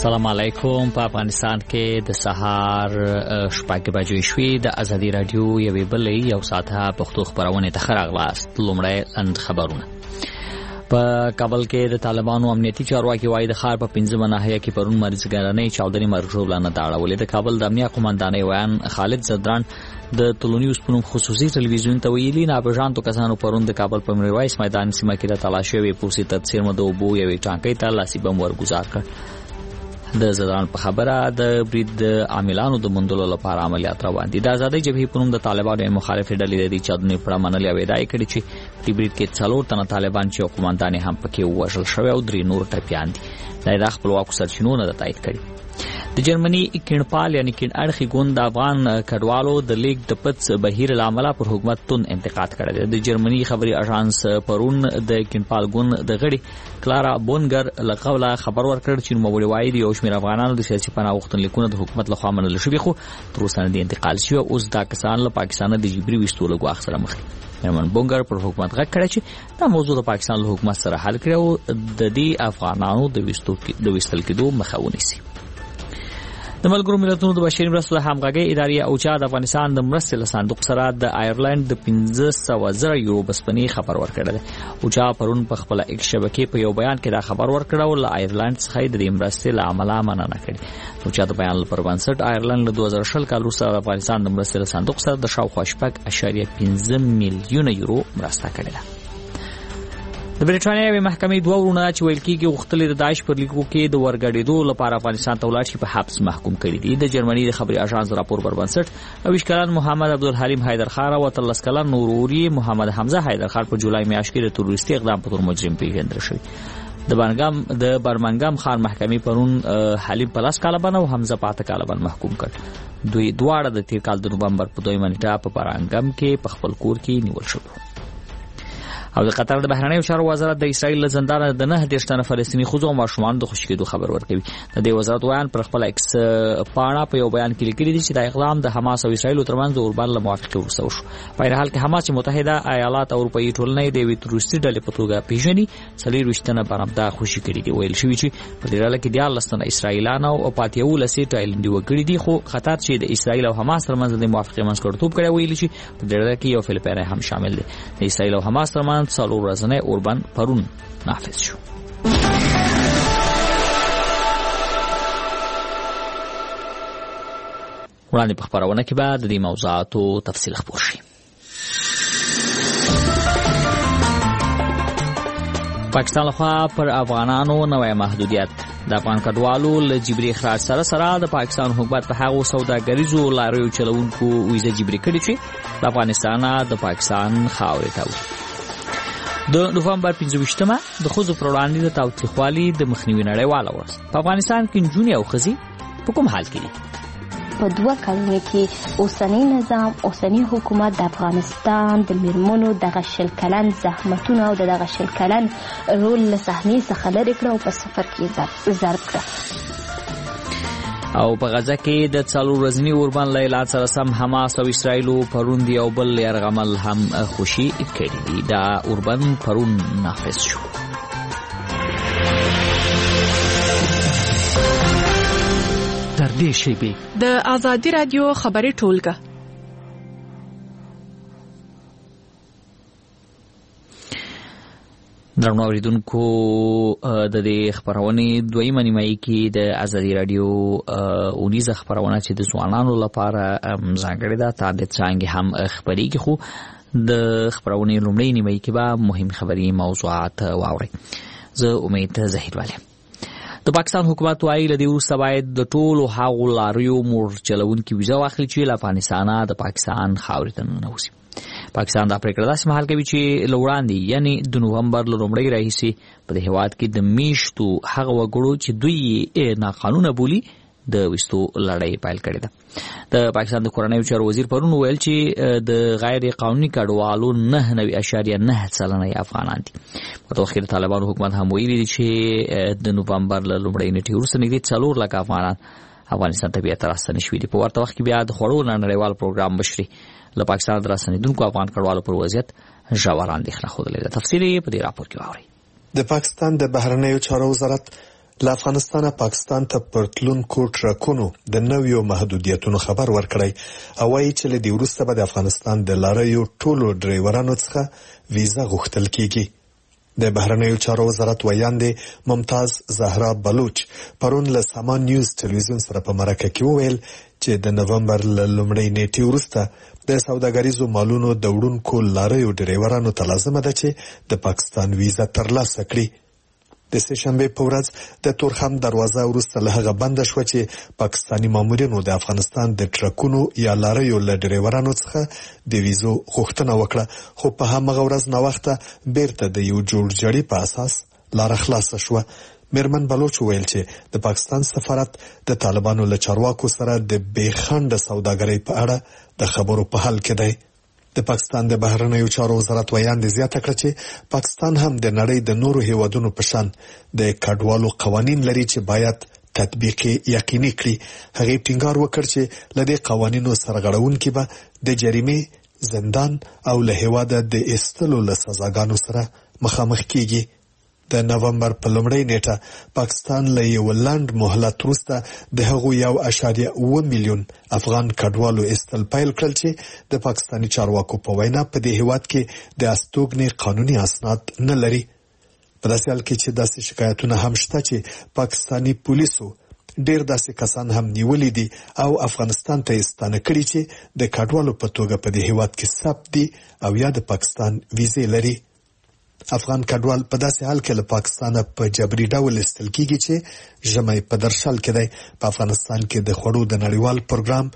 السلام علیکم. په افغانستان کې د سهار شپږ بجې شوې. د ازادي رادیو یوې بلې یو ساعته پښتو خبرونه ته خراغلاست. لومړی اند خبرونه. په کابل کې د طالبانو امنیتي چارواکي وايي د ښار په 15 ناحیه کې پرون مریضګرانې چاودنې مرجوړانه داړولې. د کابل د امنیه قومندانۍ ویان خالد زدران د ټولنیوز پونم خصوصي ټلویزیون ته ویلي نابجانتو کسانو پرون د کابل په میرویس میدان سیمه کې د تلاشي وی پوسې تدسیر مده وبو یوې ټانکۍ ته لاسي بم ورګزار کړ. د زدران په خبره د برید عاملانو د مندلو لپاره عملیات روان دي. د آزادۍ جبهې په نوم د طالبانو مخالف ډلې د چادنې په منلې او ادعا کړې چې د برید کې 4 تنه طالبان چې قومندان هم پکې وژل شوی او 3 نور ټپيان دي. د خپلواکو سرچینو نه تایید کړي. د جرمني کینپال یعنی کین اړخي ګوند د افغان کډوالو د لیگ د پڅ بهیر العمله پر حکومت تون انتقاد کړی. د جرمني خبري اژانس پرون د کینپال ګوند د غړي کلارا بونګر لقوله خبر ورکړ چې نوموړي وایي د یو شمېر افغانانو د سیاسي پناه غوښتنلیکونه د حکومت لخوا منل شوي خو تر اوسه د انتقال شوی. اوس دا کسان له پاکستان د جبري وشتلو غواخ سره مخ دي. هرمن بونګر پر حکومت غږ کړی چې دا موضوع د پاکستان له حکومت سره حل کړي او د دې افغانانو د وستل کېدو مخه ونیسي. د ملګرو ملتونو د بشري مرستو د همغږۍ ادارې اوچا د افغانستان د مرستې له صندوق سره د آیرلند د 1500 یورو بسپنې خبر ورکړل. اوچا پرون په خپل ایکس شبکې په یو بیان کې دا خبر ورکړ او له آیرلند څخه د مرستې له عمله مننه کړې. اوچا د بیان پر بنسټ آیرلند له 2020 کال وروسته د افغانستان د مرستې له صندوق سره د شاوخوا 8.5 میلیون یورو مرسته کړې ده. د بریټانیا محکمې دوه ورونه چې ویل کېږي غوښتل د داعش پر لیکو کې د ورګډېدو لپاره افغانستان ته ولاړ شي په حبس محکوم کړي دي. د جرمني د خبري اژانس راپور پر بنسټ 20 کلن محمد عبدالحلیم حیدرخان او 13 کلن نوروري محمد حمزه حیدرخان په جولای میاشت کې د تروریستي اقدام په تور مجرم پیژندل شوی. د برمنګم خان محکمې پرون حلیم په 10 کاله باندې او حمزه په 8 کاله باندې محکوم کړ. دوی دواړه د تیر کال د نومبر په 2 نیټه په برمنګم کې په خپل کور کې نیول شول. او د قطر د بهرنیو چارو وزارت د اسرایل له زندان د 9 تنه فلسطینی ښځو او ماشومان د خوشی کېدو خبر ورکوي. د دې وزارت ویان پر خپل ایکس پاڼه په یو بیان کې لیکلي دي چې د اقدام د حماس او اسرایل ترمنځ د اوربان له موافقه وروسته وشو. په هر حال کې حماس چې متحده ایالات او اروپאי ټولنې د تروریستي ډلې په توګه پیژني 40 تنه برمدا خوشی کړي دي. ویل شوی چې په دې ډله کې 14 تنه اسرایلان او 15 تایلندي وګړي دي خو خطر چې د اسرایل او حماس ترمنځ د موافقه منځګړیتوب کړي. ویل چې په دې ډله کې یو فلپین هم شامل دي. د اسرایل او حماس ترمنځ څلور ورځې اوربان پرون نافذ شو. وړاندې په خبرونه کې بعد د دې موضوعاتو تفصیل خبر شي. پاکستان لخوا پر افغانانو نوې محدودیت. د افغان کډوالو له جبري اخراج سره سره د پاکستان حکومت په هغو سوداګریزو لاریو چلوونکو ویزه جبري کړې چې د افغانستان د پاکستان خاورې ته د نوفمبر 15مه د خوځو پر وړاندې د تاوتریخوالي د مخنیوي نړیواله ورځ. په افغانستان کې نجونې او ښځې په کوم حال کې دي؟ په 2 کلونو کې اوسنی نظام اوسنی حکومت د افغانستان د میرمنو دغه شل کلن زحمتونه او دغه شل کلن رول له صحنې څخه لرې کړ او په صفر کې ضرب کړ. او په غزه کې د 4 ورځني اوربان له اعلان سره سم حماس او اسرایل پرون دی او بل يرغمل هم خوشي کړي دي. دا اوربان پرون نافذ شو. در دې شیبه د آزادی رادیو خبري ټولګه. درنو اوریدونکو د دې خبرونې دویمه نیمایي کې د آزادی رادیو اونیزه خبرونه چې د ځوانانو لپاره ځانګړې ده تابع څنګه هم خبرېږي خو د خبرونې لومړی نیمایي کې به مهم خبري موضوعات واوري. زه امید زهیر والم. د پاکستان حکومت وايي لدی وروسته باید د ټولو هغو لاریو مور چلوونکي ویزه واخلي چې له افغانستانه د پاکستان خاورې ته ننوځي. پاکستان دا پریکړه داسې مهال کوي چې لوړاندې یعنی د نومبر لومړۍ راهیسې په دې هیواد کې د میشتو هغه وګړو چې دوی ناقانونه بولي د وستو لړۍ پیل کړې ده. د پاکستان د کورنیو چارو وزیر پرون ویل چې د غیر قانوني کډوالو 9.9% افغانان دي. په توخیر طالبانو حکومت هم ویلي دي چې د نومبر لومړۍ نیټې وروسته نږدې 4 لک افغانان افغانستان ته بیا راستنه شوي دي. په ورته وخت کې بیا د خوړو نړیوال پروګرام مشري له پاکستان دراسنیدونکو افغان کډوالو پر وضعیت ژور اندېښنه خوده. تفصیل په دې راپور کې واورئ. د پاکستان د بهرنیو چارو وزارت له افغانستانه پاکستان ته پرتلونکو ټرکونو د نویو محدودیتونو خبر ورکړی او وايي چې له دې وروسته به د افغانستان د لاریو ټولو ډرایورانو څخه ویزا غوښتل کیږي. د بهرنیو چارو وزارت ویاندې ممتاز زهرا بلوچ پرون له سامان نیوز ټلویزیون سره په مرکه کې وویل چې د نومبر له لومړۍ نیټې وروسته د سوداګریزو مالونو د وړونکو لاریو ډرایورانو ته لازمه ده چې د پاکستان ویزا ترلاسه کړي. د سهشنبه په ورځ د تورخم دروازه وروسته له هغه بند شو چې پاکستانی مامورینو د افغانستان د ټرکونو یا لاریو له ډرایورانو څخه د ویزو غوښتنه وکړه، خو په همغه ورځ نو وخته بیرته د یو جوړجاړي په اساس لار خلاصه شو. میرمن بلوچ ویل چې د پاکستان سفارت د طالبانو له چارواکو سره د بېخنډه سوداګرۍ په اړه د خبرو په حال کې دی. د پاکستان د بهرنیو چارو وزارت ویاندې زیاته کړه چې پاکستان هم د نړۍ د نورو هیوادونو په شان د کډوالو قوانین لري چې باید تطبیق یقیني کړي. هغه ټینګار وکړ چې له دې قوانینو سرغړونکي به د جریمې، زندان او له هیواده د ایستلو له سزاګانو سره مخامخ کیږي. د نومبر په لومړۍ نیټه پاکستان له یو لنډ مهلت وروسته د هغو 1.7 میلیون افغان کډوالو ایستل پیل کړل چې د پاکستاني چارواکو په وینا په دې هیواد کې د استوګنې قانوني اسناد نه لري. په داسې حال کې چې داسې شکایتونه هم شته چې پاکستاني پولیسو ډېر داسې کسان هم نیولې دي او افغانستان ته ستانه کړي چې د کډوالو په توګه په دې هیواد کې ثبت دي او یا د پاکستان ویزې لري. افغان کډوال په داسې حال کې له پاکستانه په جبري ډول ایستل کیږي چې ژمی په درشل کې دی. په افغانستان کې د خوړو د نړیوال پروګرام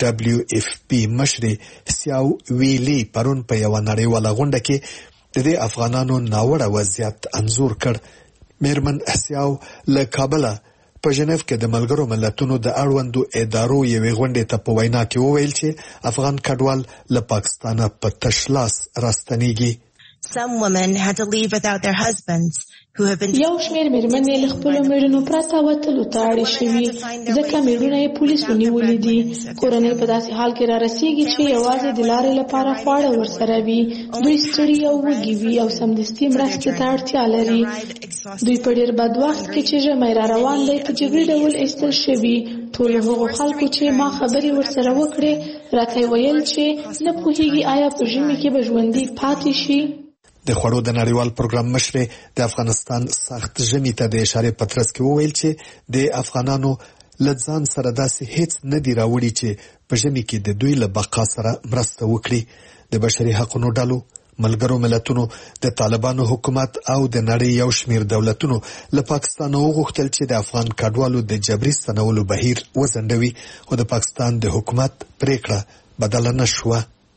WFP مشري سیاو ویلی پرون په یو نړیواله غونډه کې د دې افغانانو ناوړه وضعیت انځور کړ. میرمن سیاو له کابل په ژنیف کې د ملګرو ملتونو د اړوندو ادارو یوې غونډې ته په وینا کې وویل چې افغان کډوال له پاکستانه په تش لاس راستنیږي. Some women had to leave without their husbands who have been یو شمېر مېرمنې له خپلو مېړونو پرته وتلو ته اړې شوي ځکه مېړونه یې پولیسو نیولي دي. کورنۍ په داسې حال کې را رسېږي چې یوازې د لارې لپاره خواړه ورسره وي. دوی ستړي او وږي وي او سمدستي مرستې ته اړتیا لري. دوی په ډېر بد وخت کې چې ژمی را روان دی په جبري ډول ایستل شوي. ټولو هغو خلکو چې ما خبرې ورسره وکړې راته ویل چې نه پوهېږي آیا په ژمي کې به ژوندي پاتې شي. د خوړو د نړیوال پروګرام مشر د افغانستان سخت ژمي ته د اشاره پترس کې وویل چې د افغانانو لځان سره داسې هیڅ نه دی راوړي چې په ژمي کې د دوی له بقا سره مرسته وکړي. د بشري حقوقو ډلو، ملګرو ملتونو، د طالبانو حکومت او د نړۍ یو شمېر دولتونو له پاکستان وغوښتل چې د افغان کډوالو د جبري ستنولو بهیر وځنډوي، خو د پاکستان د حکومت پریکړه بدله نه شوه.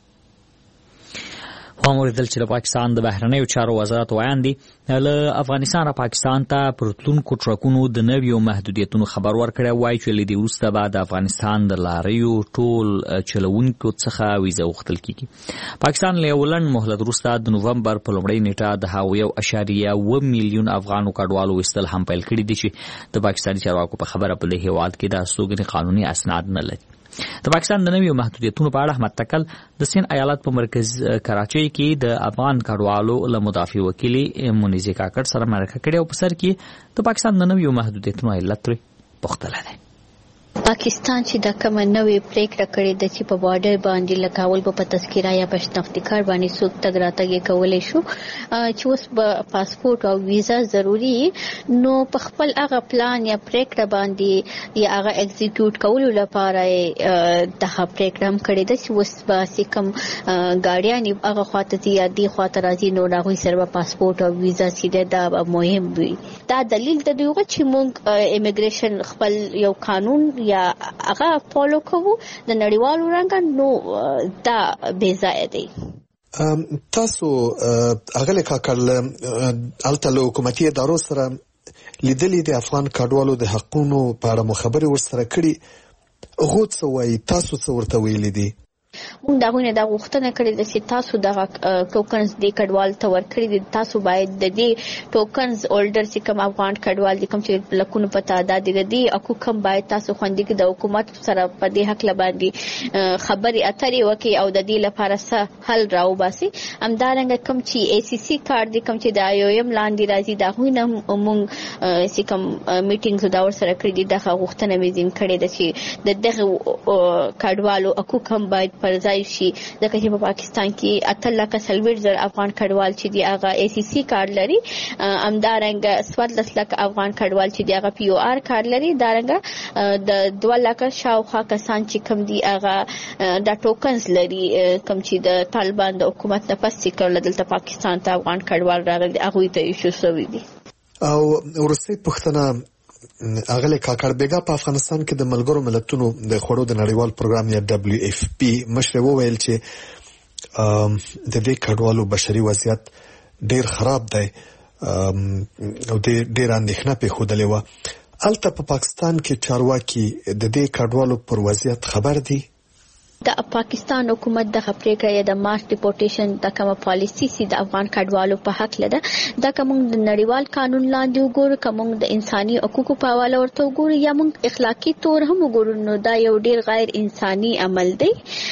واوریدل چې د پاکستان د بهرنیو چارو وزارت ویاندې له افغانستان پاکستان ته پرتلونکو ټرکونو د نویو محدودیتونو خبر ورکړی، وایي چې له دې وروسته به د افغانستان د لاریو ټول چلوونکو څخه ویزه غوښتل کیږي. پاکستان له یو لنډ مهلت وروسته د نومبر په لومړۍ نیټه د هغو 1.7 میلیون افغانو کډوالو ایستل هم پیل کړي دي چې د پاکستاني چارواکو په خبره په دې هیواد کې د استوګنې قانوني اسناد نه لري. د پاکستان د نویو محدودیتونو په اړه احمد تکل د سین ایالت په مرکز کراچۍ کې د افغان کډوالو له مدافع وکیلې منیزه کاکړ سره مرکه کړې او په سر کې د پاکستان د نویو محدودیتونو علت پوښتنه ده. پاکستان چې د کوم نوې پریکړه کړې د چې په بارډر باندې لګاول په تذکره یا په شناختی کارت باندې څوک تګ راتګ کولای شو چې اوس به پاسپورت او ویزا ضروری نو په خپل هغه پلان یا پریکړه باندې یا هغه ایگزیکیوټ کولو لپاره د پریکړه هم کړې ده چې اوس به کوم ګاډیان هغه خواته یا دی خواته راځي نو هغه سره پاسپورت او ویزا سیده دا مهم وي. دا دلیل د دوی چې موږ امیګریشن خپل یو قانون یا هغه فالو کوو د نړیوالو رنګ نو دا بے ځای دی. تاسو هغه کاکل الته له حکومتي ادارو سره لیدلې د افغان کډوالو د حقوقو په اړه خبرې ورسره کړي، هغه څه وایي، تاسو څه ورته ویلي دي؟ موږ دا غوښنه د غوښتنه کړې ده چې تاسو دغه ټوکنز د کډوال ته ورکړي دي، تاسو باید د دې ټوکنز هولډر چې کوم افغان کډوال دي کوم چې لکونو په تعداد دي د دې حقوق هم باید تاسو خوندي کې د حکومت سره په دې حق لباندې خبري اترې وکړي او د دې لپاره څه حل راوباسي. همدارنګه کوم چې ای سی سی کارت دي کوم چې د آی او ایم لاندې راځي دا غوښنه موږ چې کوم میټینګز دا ور سره کړې دي دغه غوښتنه مې زین کړې ده چې د دغه کډوالو حقوق هم باید پر ځای شي، ځکه چې په پاکستان کې 8,40,000 افغان کډوال چې دی هغه ای سی سی کارت لري، همدارنګه 14,00,000 افغان کډوال چې دی هغه پی او آر کارت لري، دارنګه د 2,00,000 شاوخوا کسان چې کوم دی هغه د ټوکنز لري کوم چې د طالبان د حکومت نه پس چې کړل دلته پاکستان ته افغان کډوال راغلي هغه ته ایشو شوی دي. او ورسته پښتنه اغله کاکړ بیګا په افغانستان کې د ملګرو ملتونو د خوړو د نړیوال پروګرام یا WFP مشر وویل چې د دې کډوالو بشري وضعیت ډیر خراب دی او ډیر اندېښنه په خوده لیوه. الته په پاکستان کې چارواکي د دې کډوالو پر وضعیت خبر دي؟ د پاکستان حکومت د خبرې یا د ماس ډیپورټیشن د کوم پالیسی سي د افغان کډوالو په حق لده دا کوم د نړیوال قانون لاندې وګورو، کوم د انساني حقوقو په حواله ورته وګورو یا موږ اخلاقی تور هم وګورو، نو دا یو ډیر غیر انساني عمل دی.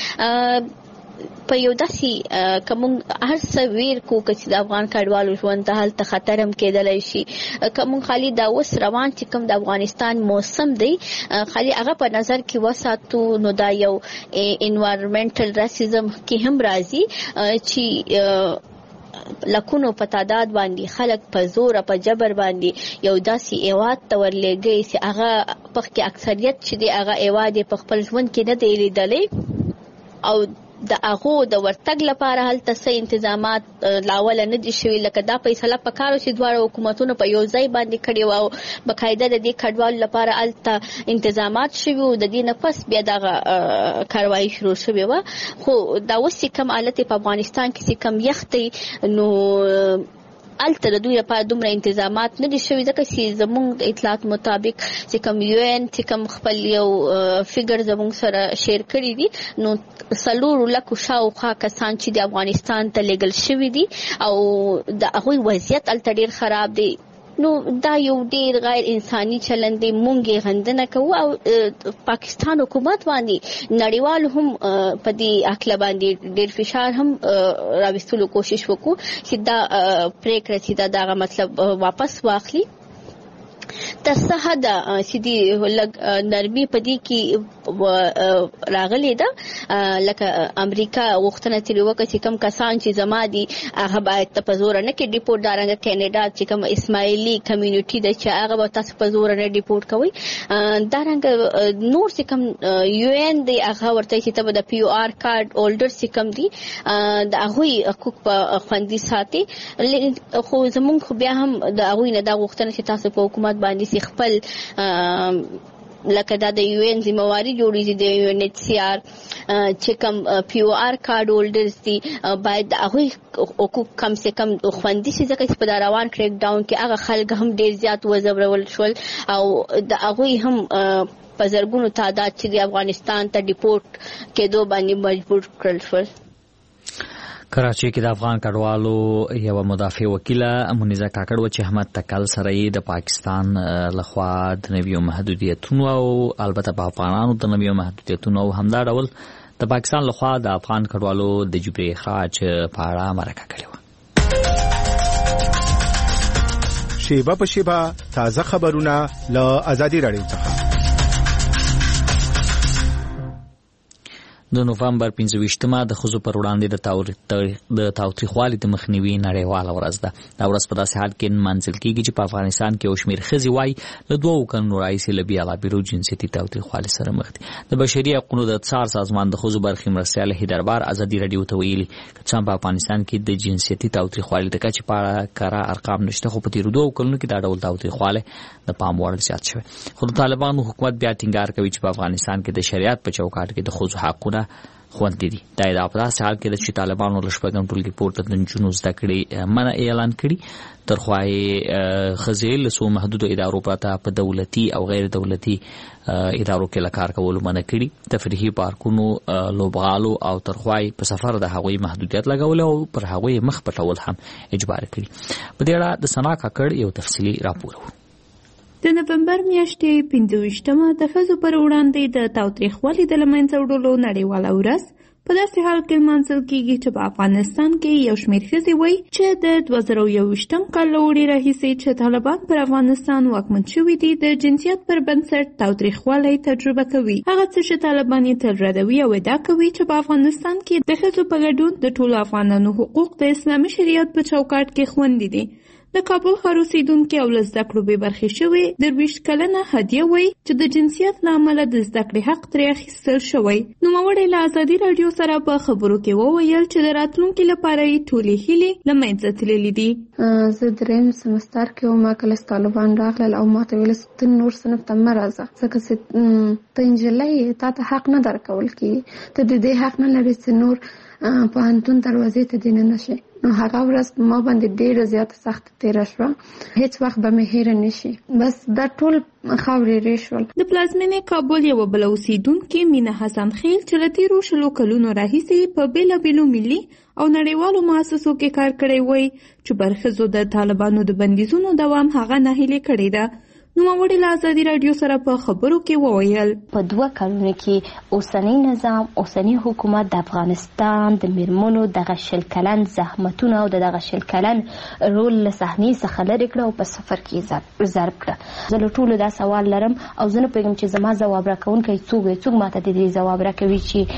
په یو داسي کوم هر څه ویر کو چې د افغان کډوالو ژوند ته هلته خطر هم کېدلی شي، کوم خالي دا وس روان چې کوم د افغانستان موسم دی خالي هغه په نظر کې وساتو، نو دا یو انوایرنمنټل راسیزم کې هم راځي چې لکونو په تعداد باندې خلک په زور په جبر باندې یو داسي ایواد تورلېږي چې هغه په کې اکثریت چې دی هغه ایواد په خپل ژوند کې نه دی لیدلې او د هغه د ورتګ لپاره هلته څه انتظامات لاول نه دي شوي، لکه دا فیصله پکارو چې دواړه حکومتونو په یو ځای باندې کړی و او بقاعده د دې کډوالو لپاره هلته انتظامات شوي او د دې نه پس بیا دغه کاروایی شروع شوې و. خو دا اوس کم حالت په افغانستان کې کم یختي نو الته د دوی لپاره دومره انتظامات نه دي شوي، ځکه چې زموږ د اطلاعات مطابق چې کوم یو ان چې کوم خپل یو فیګر زموږ سره شیر کړی دي نو 400,000 شاوخوا کسان چې د افغانستان ته لېږل شوي دي او د هغوی وضعیت الته ډېر خراب دی. نو دا یو ډیر غیر انساني چلند دی، مونږه غندنه کوو او پاکستان حکومت باندې نړیوال هم په دې اکل باندې ډیر فشار هم راوستلو کوشش وکړو چې دا پریکړه چې دا مطلب واپس واخلي. تاسو هدا چې دی لګ نرمي پدې کې راغلي ده، لکه امریکا وختونه تری وکړي چې کم کسان چې زما دي هغه باید په زور نه کې ډیپورټ دارنګ کینیډا چې کم اسماعیلی کمیونټي د چې هغه به تاسو په زور نه ډیپورټ کوي، دارنګ نور چې کم یو ان دی هغه ورته چې ته د پی او آر کارت هولډر چې کم دي د هغه حقوق په خوندي ساتي. خو زمونږ بیا هم د هغه نه دا وختونه چې تاسو په حکومت باندې خپل لکه دا د یو ان ذمہواری جوړیږي د یو ان ایچ سی آر چې کوم پی او آر کارت هولډرز دي باید هغه حقوق کم سے کم خوندي شي، ځکه چې په روان کریک ډاون کې هغه خلک هم ډیر زیات وځورول شول او د هغه هم په زرګونو تعداد چې د افغانستان ته ډیپورټ کېدو باندې مجبور کړل شول. کراچي کې د افغان کډوالو یو مدافع وکیله منیزه کاکړ و چې احمد تکل سره د پاکستان لخوا د نویو محدودیتونو او البته په افغانانو د نویو محدودیتونو او همدا ډول د پاکستان لخوا د افغان کډوالو د جبري اخراج په اړه مرکه کړې و. شیبه په شیبه تازه خبرونه له آزادي رادیو څخه. د نوفمبر 25مه د ښځو پر وړاندې د تاوتریخوالي د مخنیوي نړیواله ورځ ده. دا ورځ په داسې حال کې نمانځل کېږي چې په افغانستان کې یو شمېر ښځې وایي له 2 کلونو راهیسې له بېلابېلو جنسیتي تاوتریخوالي سره مخ دي. د بشري حقوقو د څار سازمان د ښځو برخې مرستیال هیدربار ازادي رادیو ته ویلي که څه هم په افغانستان کې د جنسیتي تاوتریخوالي د کچې په اړه کره ارقام نشته، خو په تېرو 2 کلونو کې دا ډول تاوتریخوالی د پام وړ زیات شوی. خو د طالبانو حکومت بیا ټینګار کوي چې په افغانستان کې د شریعت په چوکاټ کې د ښځو حقونه خوندې دي. دا د داسې حال کې چې طالبانو له شپږم ټولګي پورته د نجونو زده کړې منع اعلان کړي. ترخوا یې ښځې له څو محدودو ادارو پرته په دولتي او غیر دولتي ادارو کې له کار کولو منع کړي. تفریحي پارکونو، لوبغالو او ترخوا یې په سفر د هغوی محدودیت لګول او پر هغوی مخ پټول هم اجبار کړي. په دې اړه د ثنا کاکړ یو تفصیلي راپور و. د نومبر میاشتې 25مه د ښځو پر وړاندې د تاوتریخوالي د له منځه وړلو نړیواله ورځ په داسې حال کې لمانځل کېږي چې په افغانستان کې یو شمېر ښځې وایي چې د 2021 کال له وړي راهیسې چې طالبان پر افغانستان واکمن شوي دي د جنسیت پر بنسټ تاوتریخوالی تجربه کوي. هغه څه چې طالبان یې تل ردوي او ادعا کوي چې په افغانستان کې د ښځو په ګډون د ټولو افغانانو حقوق د اسلامي شریعت په چوکاټ کې خوندي دي. د کابل ښار اوسیدونکي او له زده کړو بې برخې شوې 23 کلنه هدیه وایي چې د جنسیت له امله د زده کړې حق ترې اخیستل شوی. نوموړې له ازادي راډیو سره په خبرو کې وویل چې د راتلونکي لپاره یې ټولې هیلې له منځه تللې دي. زه درېیم سمستر کې وم، کله چې طالبان راغلل او ما ته ویل ته نور صنف ته مه راځه ځکه چې ته نجلۍ تا ته حق نه درکول کېږي، ته د دې حق نه لرې چې نور پوهنتون دروازې ته دې نه شي. نو هغه ورځ ما باندې ډېره زیاته سخته تېره شوه، هیڅ وخت به مې هېره نه شي. بس دا ټول خاورې رې شول. د پلازمېنې کابل یوه بله اوسیدونکې مینه حسن خیل چې له تېرو 20 کلونو راهیسې په بېلابېلو ملي او نړیوالو مؤسسو کې کار کړی وایي چې پر ښځو د طالبانو د بندیزونو دوام هغه ناهیلې کړې ده. نوموړې له ازادي راډیو سره په خبرو کې وویل په 2 کلونو کې اوسنی نظام، اوسنی حکومت د افغانستان د میرمنو دغه 20 کلن زحمتونه او دغه 20 کلن رول له صحنې څخه لرې کړه او په سفر کې ضرب کړه. زه له ټولو دا سوال لرم او زه نه پوهېږم چې زما ځواب راکوونکی څوک دی، څوک ماته د دې ځواب راکوي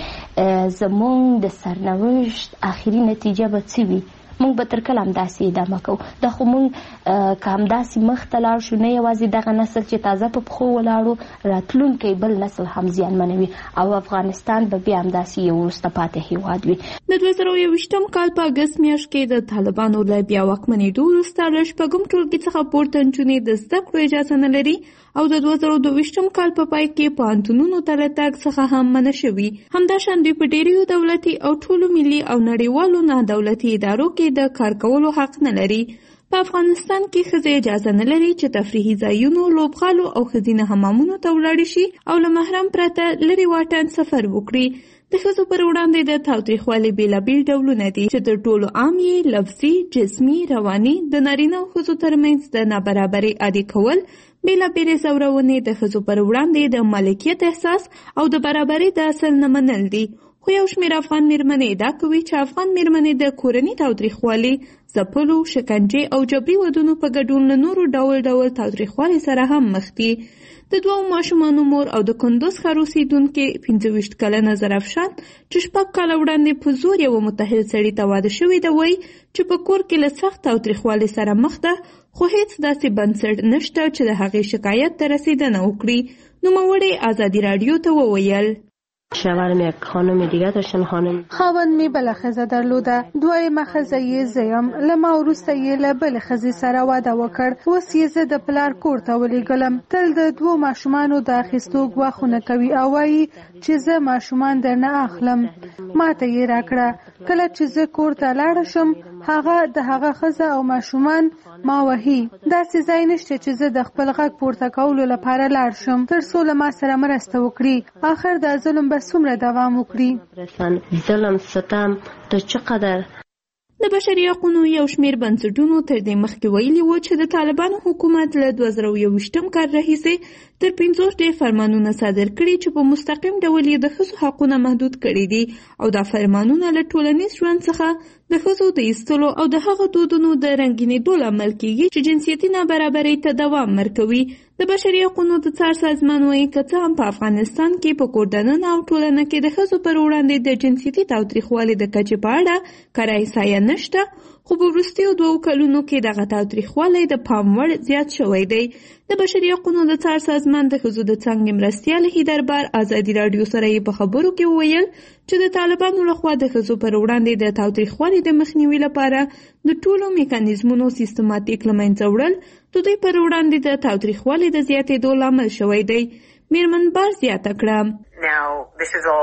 چې زموږ د سرنوشت آخري نتیجه به څه وي. موږ به تر کله همداسې ادامه کوو؟ دا خو موږ که همداسې مخته لاړ شو، نه یوازې دغه نسل چې تازه په پښو ولاړو، راتلونکی بل نسل هم زیانمنوي او افغانستان به بیا همداسې یو وروسته پاتې هېواد وي. د 2021 کال په اګست میاشت کې د طالبانو له بیا واکمنېدو وروسته له 6 ټولګي څخه پورته نجونې د زده کړو اجازه نه لري او د 2022 کال په پای کې پوهنتونونو ته له تګ څخه هم منع شوي. همداشان دوی په ډېریو دولتي او ټولو ملي او نړیوالو نه دولتي ادارو کې د کار کولو حق نه لري. په افغانستان کې ښځې اجازه نه لري چې تفریحي ځایونو، لوبغالو او ښځینه حمامونو ته ولاړې شي او له محرم پرته لرې واټن سفر وکړي. د ښځو پر وړاندې د تاوتریخوالي بېلابېل ډولونه دي چې تر ټولو عام یې لفظي، جسمي، رواني، د نارینه او ښځو ترمنځ د نابرابرۍ عادي کول، بېلابېلې ځورونې، د ښځو پر وړاندې د مالکیت احساس او د برابرۍ د اصل نه منل دي. خو یو شمېر افغان مېرمنې ادعا کوي چې افغان مېرمنې د کورني تاوتریخوالي، ځپلو، شکنجې او جبري ودونو په ګډون له نورو ډول ډول تاوتریخوالي سره هم مخ دي. د 2 ماشومانو مور او د کندوز ښار اوسیدونکې 25 کلنه زرافشان چې 6 کاله وړاندې په زور یوه متحد سړي ته واده شوې ده وایي چې په کور کې له سخت تاوتریخوالي سره مخ ده، خو هیڅ داسې بنسټ نشته چې د هغې شکایت ته رسیدنه وکړي. نوموړې ازادي راډیو ته وویل شوهرم یک خانم دیگه داشتن، خانم خاوند می بله ښځه درلوده، دویمه ښځه یې زه یم. له ما وروسته یې له بلې ښځې سره واده وکړ. اوس یې زه د پلار کور ته ولیږلم. تل د 2 ماشومانو د اخیستو ګواښونه کوي او وایي چې زه ماشومان درنه اخلم. ماته یې راکړه. کله چې زه کور ته لاړه شم، هغه د هغه ښځه او ماشومان ما وهي. داسې ځای نشته چې زه د خپل غږ پورته کولو لپاره لاړ شم تر څو له ما سره مرسته وکړي. آخر دا ظلم به څومره دوام وکړي؟ ظلم، ستم ته چقدر؟ د بشري حقونو یو شمېر بنسټونو تر دې مخکې ویلي وو چې د طالبانو حکومت له 2021 کال راهیسې تر 50 ډېر فرمانونه صادر کړي چې په مستقیم ډول یې د ښځو حقونه محدود کړي دي او دا فرمانونه له ټولنیز ژوند څخه د ښځو د ایستلو او د هغه دودونو د رنګینېدو لامل کېږي چې جنسیتي نابرابرۍ ته دوام ورکوي. د بشري حقونو د څار سازمان وایي که څه هم په افغانستان کې په کور دننه او ټولنه کې د ښځو پر وړاندې د جنسیتي تاوتریخوالي د کچې په اړه کره احصایه نشته، خو په وروستیو 2 کلونو کې دغه تاوتریخوالی د پام وړ زیات شوی دی. د بشري حقونو د څار سازمان د ښځو د څانګې مرستیال هیدربار ازادي راډیو سره یې په خبرو کې وویل چې د طالبانو لخوا د ښځو پر وړاندې د تاوتریخوالي د مخنیوي لپاره د ټولو میکانیزمونو سیستماتیک له منځه وړل د دوی پر وړاندې د تاوتریخوالي د زیاتېدو لامل شوی دی. میرمن بار زیاته کړه. Now, this is all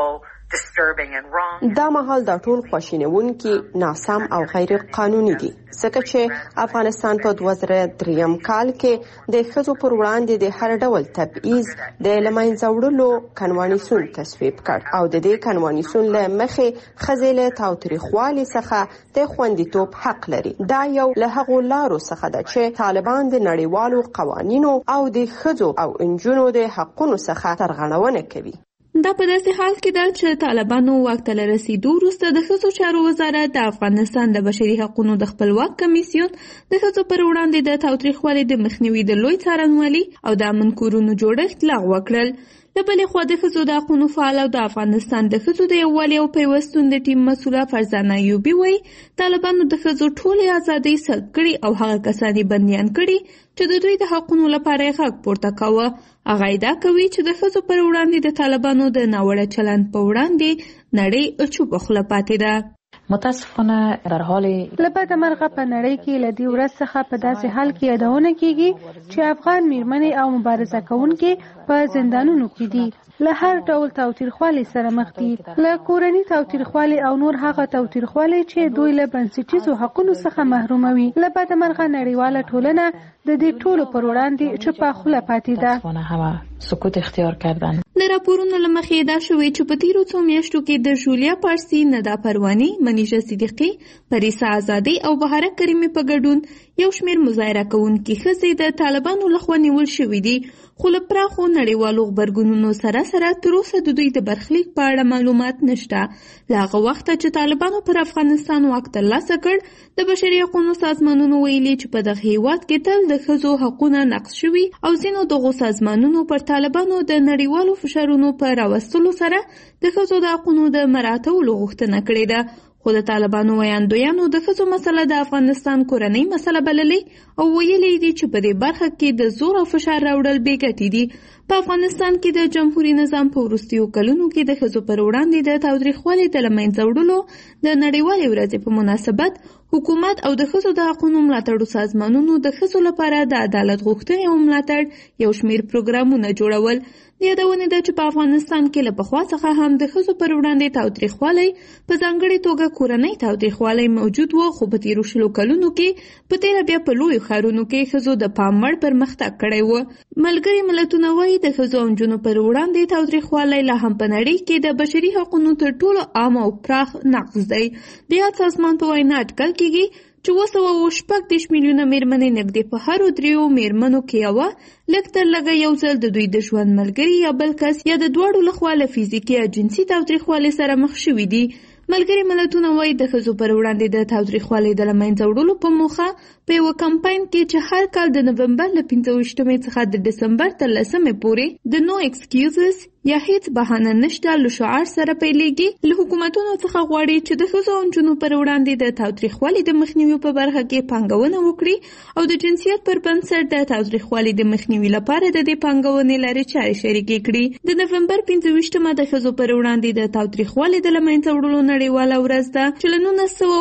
دا مهال دا ټول خواشینونکي ناسم او غیر قانوني دي ځکه چې افغانستان په 2003 کال کې د ښځو پر وړاندې د هر ډول تبعیض د له منځه وړلو کنوانسیون تصویب کړ او د دې کنوانسیون له مخې ښځې له تاوتریخوالي څخه د خوندیتوب حق لري. دا یو له هغو لارو څخه ده چې طالبان د نړیوالو قوانینو او د ښځو او نجونو د حقونو څخه سرغړونه کوي. دا په داسې حال کې ده چې طالبانو واک ته رسیدو وروسته د ښځو چارو وزارت د افغانستان د بشري حقوقو د خپلواک کمیسیون د ښځو پر وړاندې د تاوتریخوالي د مخنیوي د لوی څارنوالي او د امن کورونو جوړښت لغوه کړل. د بلې خوا د ښځو د حقوقو فعال او د افغانستان د ښځو د یووالي او پیوستون د ټیم مسؤله فرزانه ایوبي وایي طالبانو د ښځو ټولې ازادۍ سلب کړي او هغه کسان یې بندیان کړي چې د دوی د حقونو لپاره یې غږ پورته کاوه. هغه ادعا کوي چې د ښځو پر وړاندې د طالبانو د ناوړه چلند په وړاندې نړۍ چوپه خوله پاتې ده. متاسفانه در حال لبد مرغه په نړۍ کې لدی ورځ څخه په داسې حال کې یادونه کیږي چې افغان میرمنې او مبارزه کوونکي په زندانونو کې دي، له هر ډول تاوتریخوالي سره مخ دي، له کورنۍ تاوتریخوالي او نور هغه تاوتریخوالي چې دوی له بنسټیزو حقوقو څخه محروموي. لبد مرغه نړیواله ټولنه د دې ټولو پر وړاندې چوپه خوله پاتې ده. سکوت اختیار کردن. د راپورونو له مخې دا شوی چې په تیرو څو میاشتو کې د جولیا پارسی، ندا پروانی، منیژه صدیقی، پریسا آزادی او بهاره کریمي په ګډون یو شمېر مظاهره کوونکي ښځې د طالبانو لخوا نیول شوي دي، خو له پراخو نړیوالو غبرګونونو سره تر اوسه د دوی د برخلیک په اړه معلومات نشته. له هغه وخته چې طالبانو پر افغانستان واک ترلاسه کړ، د بشري حقوقو سازمانونو ویلي چې په دغه هیواد کې تل د ښځو حقونه نقض شوي او ځینو دغو سازمانونو پر طالبانو د نړیوالو فشارونو په راوستلو سره د ښځو د حقونو د مراعاتولو غوښتنه کړې ده. خو د طالبانو ویاندویانو د ښځو مسله د افغانستان کورنۍ مسله بللې او ویلي دي چې په دې برخه کې د زور او فشار راوړل بې ګټې دي. په افغانستان کې د جمهوریت نظام په وروستیو کلونو کې د ښځو پر وړاندې د تاوتریخوالي د له منځه وړلو د نړیوالې ورځې په مناسبت حکومت او د ښځو د حقوقو ملاتړو سازمانونو د ښځو لپاره د عدالت غوښتنې او ملاتړ یو شمېر پروګرامونه جوړول. د یادونې ده چې په افغانستان کې له پخوا څخه هم د ښځو پر وړاندې تاوتریخوالی په ځانګړې توګه کورنۍ تاوتریخوالی موجود و، خو په تیرو 20 کلونو کې په تیره بیا په لویو ښارونو کې ښځو د پام وړ پرمختګ کړی و. ملګري ملتونه وایي د ښځو او نجونو پر وړاندې تاوتریخوالی لا هم په نړۍ کې د بشري حقوقو تر ټولو عام او پراخ نقض دی. د یاد سازمان په وینا اټکل کېږي چې 246 میلیونه میرمنې نږدې په هرو 3 میرمنو کې یوه لږ تر لږه یو ځل د دوی د ژوند ملګري یا بل کس یا د دواړو لخوا له فزیکي یا جنسي تاوتریخوالي سره مخ شوي دي. ملګري ملتونه وایي د ښځو پر وړاندې د تاوتریخوالي د له منځه وړلو په موخه په یوه کمپاین کې چې هر کال د نومبر له 25 څخه د ډسمبر تر 10 پورې د نو ایکسکیوزز یا هیڅ بهانه نشته له شعار سره پیلېږي. له حکومتونو څخه غواړي چې د ښځو او نجونو پر وړاندې د تاوتریخوالي د مخنیوي په برخه کې پانګونه وکړي او د جنسیت پر بنسټ د تاوتریخوالي د مخنیوي لپاره د دې پانګونې لارې چارې شریکې کړي. د نومبر 25 د ښځو پر وړاندې د تاوتریخوالي د له منځه وړلو نړیواله ورځ ده چې له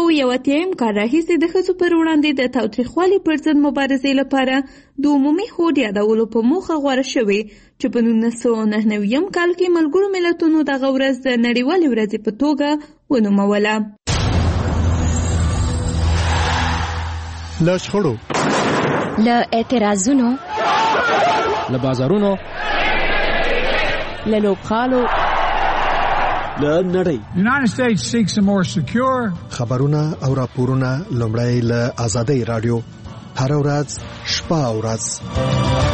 1981 کال راهیسې د ښځو پر وړاندې د تاوتریخوالي پر ضد مبارزې لپاره د عمومي هوډ یادولو په موخه غوره شوې چې په 1999 کال کې ملګرو ملتونو دغه ورځ د نړیوالې ورځې په توګه ونوموله. له شخړو، له اعتراضونو، له بازارونو، له لوبخانو، له نړۍ. United States seeks a more secure. خبرونه او راپورونه لومړی له آزادۍ رادیو هر ورځ شپه او ورځ.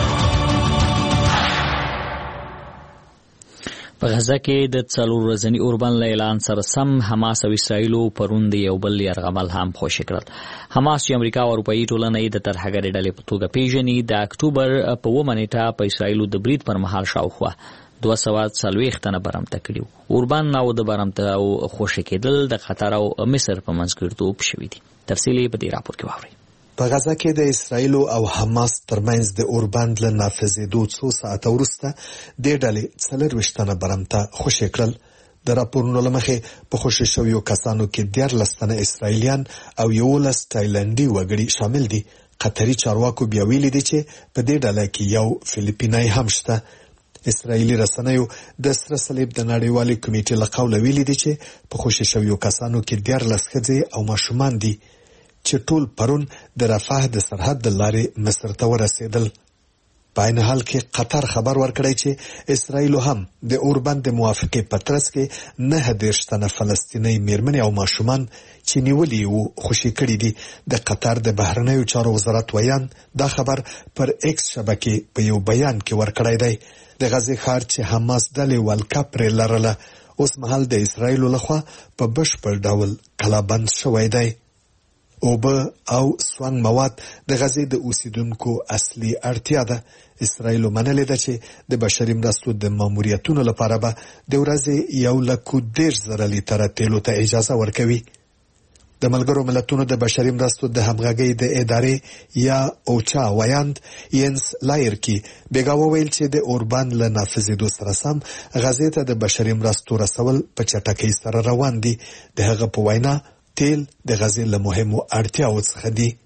په غزه کې د 4 ورځني اوربند له اعلان سره سم حماس او اسرائیل پروند یو بل یرغمل هم خوشی کړل. حماس چې امریکا او اروپאי ټولنې د ترهګرۍ ډلې په توګه پیژني د اکتوبر په 9 نیټه په اسرائیل د برید پر مهال شاوخوا 240 تنه برمته کړي. اوربند او د برمته او خوشی کېدل د قطر او مصر په منځ کې ټوپ شوی دي. تفصیلی په دې راپور کې واورئ. په غزه کې د اسرائیل او حماس ترمنځ د اوربند له نافذېدو څو ساعته وروسته د ډلې 24 تنه برمته خوشی کړل. د راپورونو له مخې په خوشی شویو کسانو کې 14 تنه اسرائیلیان او 11 تایلندي وګړي شامل دي. قطري چارواکو بیا ویلي دي چې په دې ډله کې یو فلیپینای هم شته. اسرایلی رسنیو د سره صلیب د نړیوالې کمیټې له قوله ویلي دي چې په خوشي شویو کسانو کې 14 ښځې او ماشومان دي چې ټول پرون د رفح د سرحد د لارې مصر ته ورسېدل. په عین حال کې قطر خبر ورکړی چې اسرایل هم د اوربند د موافقې په ترڅ کې 9 تنه فلسطینی میرمنې او ماشومان چې نیولي وو خوشي کړي دي. د قطر د بهرنیو چارو وزارت ویان دا خبر پر ایکس شبکې په یو بیان کې ورکړی دی. د غزې ښار چې حماس ډلې ولکه پرې لرله اوس مهال د اسرایل لخوا په بشپړ ډول کلابند شوی دی. اوبه او سوانګ مواد د غزې د اوسیدونکو اصلي اړتیا ده. اسرایل منلې ده چې د بشري مرستو د ماموریتونو لپاره به د ورځې 1,10,000 لیتره تیلو ته اجازه ورکوي. د ملګرو ملتونو د بشري مرستو د همغږۍ د ادارې یا اوچا ویاند ینس لایرکی بیګا وویل چې د اوربان له نافذېدو سره سم غزې ته د بشري مرستو رسول په چټکۍ سره روان دي. د هغه په وینا تیل د غزې له مهمو اړتیاو څخه دي.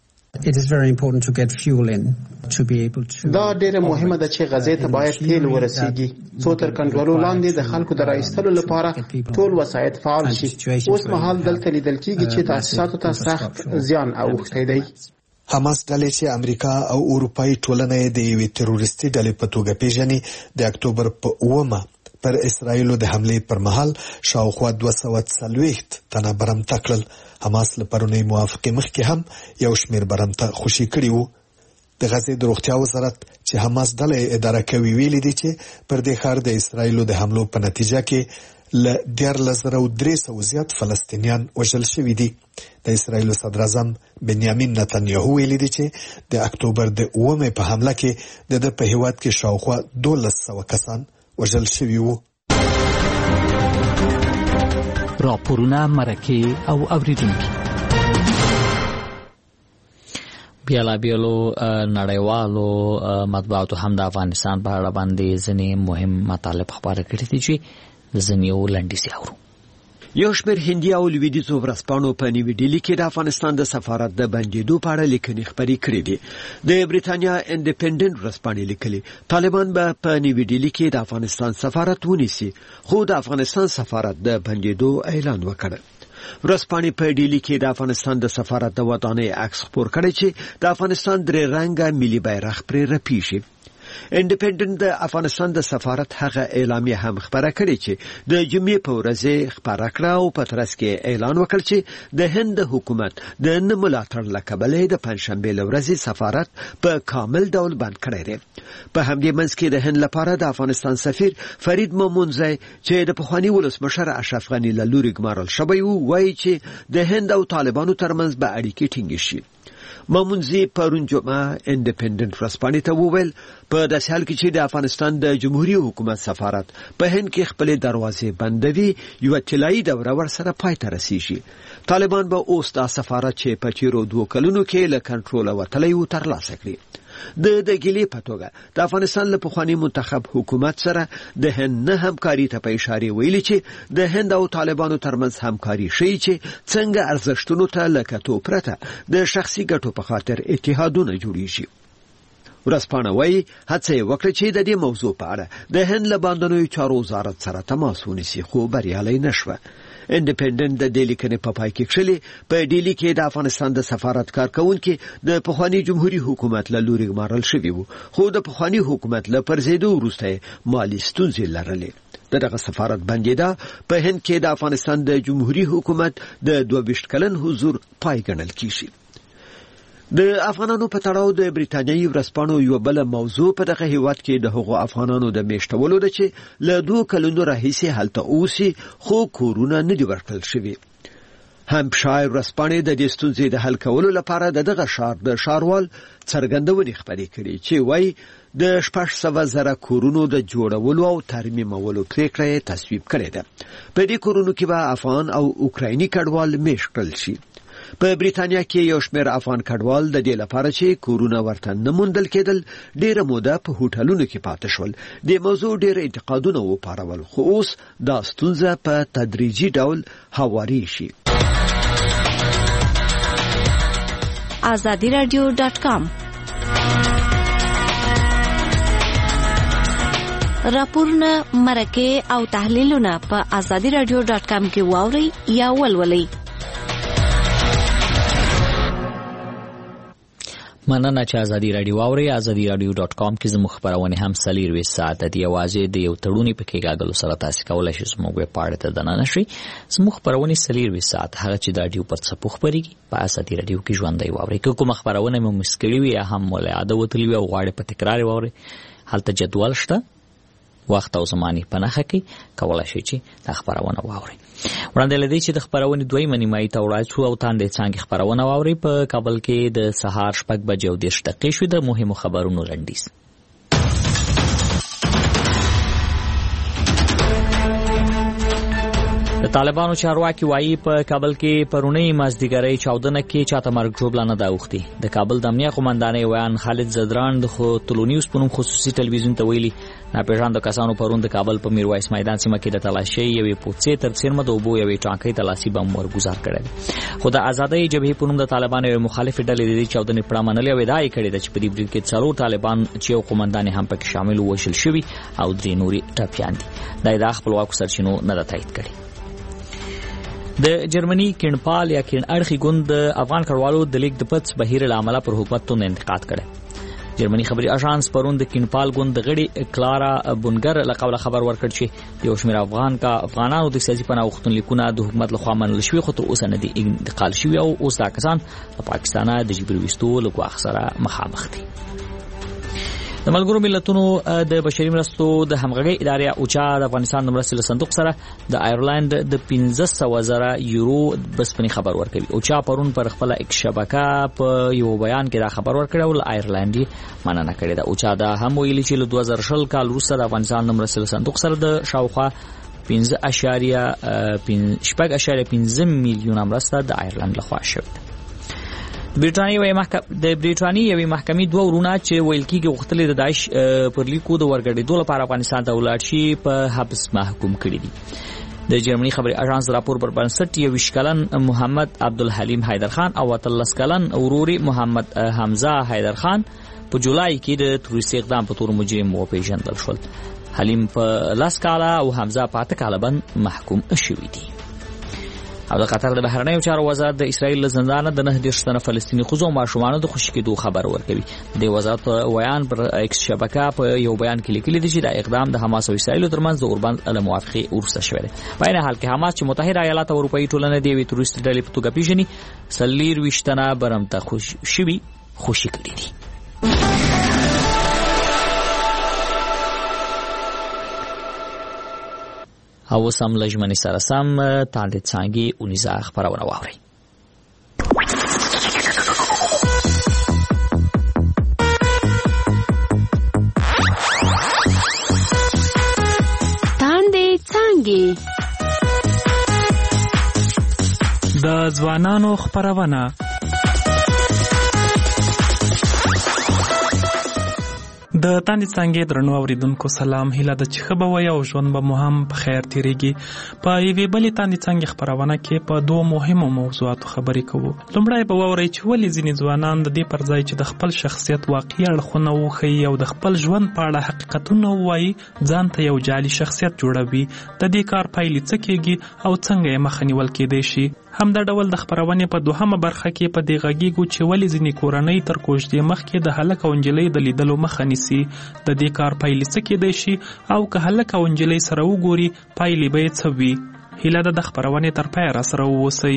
دا ډیره مهمه ده چې غزې ته باید تیل ورسیږي څو تر کنټرول لاندې د خلکو د راایستلو لپاره ټول وسایط فعال شي. اوس مهال دلته لیدل کېږي چې تاسیساتو ته سخت زیان اوښتی دی. حماس ډلې چې امریکا او اروپایي ټولنه د یوې تروریستي ډلې په توګه پیژني د اکتوبر په 9 پر اسرایلو د حملې پر مهال شاوخوا 240 تنه برمته کړل. حماس له پرونی موافقې مخکې هم یو شمېر برمته خوشي کړي وو. د غزې د روغتیا وزارت چې حماس ډلې اداره کوي ویلي دي چې پر دې ښار د اسرایلو د حملو په نتیجه کې له 1300 زیات فلسطینیان وژل شوي دي. د اسرایلو صدر اعظم بنیامین نتنیاهو ویلي دي چې د اکتوبر د 9 په حمله کې د په هیواد کې شاوخوا 1200 کسان وژل شوي وو. راپورونه مرکه او اوریدونکو بیلابیلو نړیوالو مطبوعاتو هم د افغانستان په اړه باندې ځینې مهم مطالب خبره کړې دي چې ځینې ولندې سیاورو. یو شمېر هندي او لویدیځو ورځپاڼو په نیوي ډیلي کې د افغانستان د سفارت د بندېدو په اړه لیکنې خپرې کړې دي. د بریتانیا انډیپندنت ورځپاڼې لیکلي طالبان به په نیوي ډیلي کې د افغانستان سفارت ونیسي، خو د افغانستان سفارت د بندېدو اعلان وکړ. ورځپاڼې په ډیلي کې د افغانستان د سفارت د ودانۍ عکس خپور کړی چې د افغانستان درې رنګه ملي بیرغ پرې رپیږي. انډیپندنت د افغانستان د سفارت هغه اعلامیه هم خبره کړې چې د جمعې په ورځ خبره کړه او په ترڅ کې اعلان وکړ چې د هند حکومت د نه ملاتړ له کبله د پنځشنبه له ورځې سفارت په کامل ډول بند کړی دی. په همدې منځ کې د هند لپاره د افغانستان سفیر فرید مومنزی چې د پخوانی ولسمشر اشرف غنی له لوري ګمارل شوی وو وایي چې د هند او طالبانو ترمنځ به اړیکې ټینګې شي. مومنزی پرون جمعه انډیپندنت ورځپاڼې ته وویل په داسې حال کې چې د افغانستان د جمهوریت حکومت سفارت په هند کې خپل دروازې بندوي یو طلایي دوره ورسره پای ته رسیږي. طالبان به اوس د سفارت چې په تیرو 2 کلونو کې له کنټرول وتلی و ترلاسه کړي. د ګیلې په توګه د افغانستان له پخوانی منتخب حکومت سره د هند نه همکاري ته په اشاره ویلي چې د هند او طالبانو ترمنځ همکاري شي چې څنګه ارزښتونو ته لکه پرته د شخصي ګټو په خاطر اتحادونه جوړیږي. ورځپاڼه وايي هڅه وکړه چې د دې موضوع په اړه د هند له باندنیو چارو وزارت سره تماس ونیسي، خو بریالي نشوه. انډیپندنت د دې لیکنې په پای کې کښلي په ډیلی کې د افغانستان د سفارت کارکونکو د پخوانی جمهوریت حکومت له لوري ګمارل شوی وو، خو د پخوانی حکومت له پرځېدو وروسته مالی ستونزې لرلې. دغه سفارت بندیدا په هند کې د افغانستان د جمهوریت حکومت د 22 کلن حضور پای ګڼل کیږي. د افغانانو په تړاو د بریتانیایي ورځپاڼو یو بل موضوع په دغه هیواد کې د هغو افغانانو د میشتولو ده چې له 2 کلونو راهیسې هلته اوسي خو کورونه نه دي ورکړل شوي. همپشایر ورځپاڼې د دې ستونزې د حل کولو لپاره دغه ښار د ښاروال څرګندونې خپرې کړي چې وایي د 600,000 کورونو د جوړولو او ترمیمولو پریکړه تصویب کړې ده. په دې کورونو کې به افغان او اوکرایني کډوال میشت کړل شي. په بریتانیا کې یو شمېر افغان کډوال د دې لپاره چې کورونه ورته نه موندل کېدل ډېره موده په هوټلونو کې پاتې شول. د موضوع ډېر انتقادونه وپارول، خو اوس دا ستونزه په تدریجي ډول هواري شي. azadiradio.com راپورونه مرکه او تحلیلونه په azadiradio.com کې واورئ یا ولولئ. مننه چې ازادي رادیو واوري. azadiradio.com کې زموږ خبرونه هم سلیروي ساعت د یوازې د یو تړونی په کې غاګلو سره تاسو کولای شئ زموږ په پاړه ته دننه شئ. زموږ خبرونه سلیروي ساعت هغه چې د رادیو پر څپو خبريږي په ازادي رادیو کې ژوندۍ واوري. کوم خبرونه مو مسکړي وي هم ولې عادت وتلی وي او غواړي په تکرار واوري. هلته جدول شته وخت او زماني پناخه کې کولای شئ چې د خبرونه واوري. وړاندې لدی چې د خبرونه دویمه نیمایي ته وړاندې شو او تاندې څنګه خبرونه واوري. په کابل کې د سهار 6 بجې او 10 دقیقې شو د مهمو خبرونو لنډیز. د طالبانو چارواکي وایي په کابل کې پرونی مازدیګرۍ 14 کې چاته مرګ جوړه نه دا وختي. د کابل د امنیه قومندانۍ ویان خالد زدران د تلونیوز په نوم خصوصي ټلویزیون ته ویلي ناپېژاندو کسانو پرون د کابل په میرویس میدان سیمه کې د تلاشۍ یوې پوڅې تر څیرمه د اوبو یوې ټانکۍ تلاشي بم ورګزار کړی. خو د آزادۍ جبهې په نوم د طالبانو یو مخالف ډلې د 14 پړه منلې او ادعا یې کړې ده چې په دې برید کې 4 طالبان چې یو قومندان هم پکې شامل وشل شوی او 3 نوري ټپيان دي. دا د خپلواکو سرچینو نه ده تایید کړي. د جرمني کینپال یا کین اړخي ګوند د افغان کډوالو د لیک د پڅ بهیر العمله پر حکومت ته انتقاد کړي. جرمني خبري اژانس پرون د کینپال ګوند د غړي کلارا بونګر لقب خبر ورکړ چې یو شمېر افغانانو د سیاسي پناه غوښتنلیکونه د حکومت لخوا منل شوی خو تر اوسه نه دي انتقال شوی او اوس دا کسان په پاکستان د جبري وستو لګواخ سره مخامخ دي. د ملګرو ملتونو د بشري مرستو د همغږي ادارې اوچا د افغانستان د مرستې صندوق سره د آیرلند د 1500,000 یورو بسپنی خبر ورکوي. اوچا پرون پر خپل ایک شبکه په یو بیان کې دا خبر ورکړ او آیرلندي مننه کړې ده. اوچا دا هم ویلي چې له 2020 کال وروسته د افغانستان د مرستې صندوق سره د شاوخوا 15.5 میلیونه مرسته د آیرلند لخوا شوه. د بریټانیې یوې محکمې 2 ورونه چې ویل کېږي غوښتل د داعش پر لیکو د ورګړېدو لپاره افغانستان ته ولاړ شي په حبس محکوم کړي دي. د جرمني خبري اژانس راپور پر بنسټ یو وشکلن محمد عبدالحلیم حیدرخان او 13 کلن اوروري محمد حمزه حیدرخان په جولای کې د تروریستي اقدام په تور مجرم وپیژندل شول. حلیم په 10 کاله او حمزه په 8 کاله باندې محکوم شوی دي. او د قطر د بهرنیو چارو وزارت د اسرایل زندان د 19 تنه فلسطینی خزو ماشومان د خوشی کېدو خبر ورکوي. د وزارت ویان پر ایکس شبکه په یو بیان کې لیکلي دي چې د اقدام د حماس او اسرایل ترمنځ د اوربند له موافقه ورسته شوی دی. په عین حال کې حماس چې متحده ایالات او اروپאי ټولنه دی وی تروریست ډلې په توګه پیژني سلیر وشتنه برمته خوشی کړي دي. او سم لجمنی سره سم تاندې څنګه اونیزه خبرونه واوري. تاندې څنګه د ځوانانو خبرونه د تاندې څنګه درنو اوریدونکو سلام. هیله ده چې خبر وای او ژوند به مو هم په خیر تیریږي. په یوې بلې تاندې څنګه خبرونه کې په 2 مهمو موضوعاتو خبرې کوو. لومړی به ووري چې ولې ځینې ځوانان د دې پر ځای چې د خپل شخصیت واقعي اړخونه وښيي او د خپل ژوند په اړه حقیقتونه وایي ځان ته یو جعلي شخصیت جوړوي. د دې کار پایلې څه کېږي او څنګه یې مخه نیول کېدای شي. همدا ډول د خبرونې په 2مه برخه کې په دې غږیږو چې ولې ځینې کورنۍ تر کوژدې مخکې د هلک او نجلۍ د لیدلو مخه نیسي. د دې کار پایلې څه کېدای شي او که هلک او نجلۍ سره وګوري پایلې به یې څه وي. هیله ده د خبرونې تر پایه راسره واوسئ.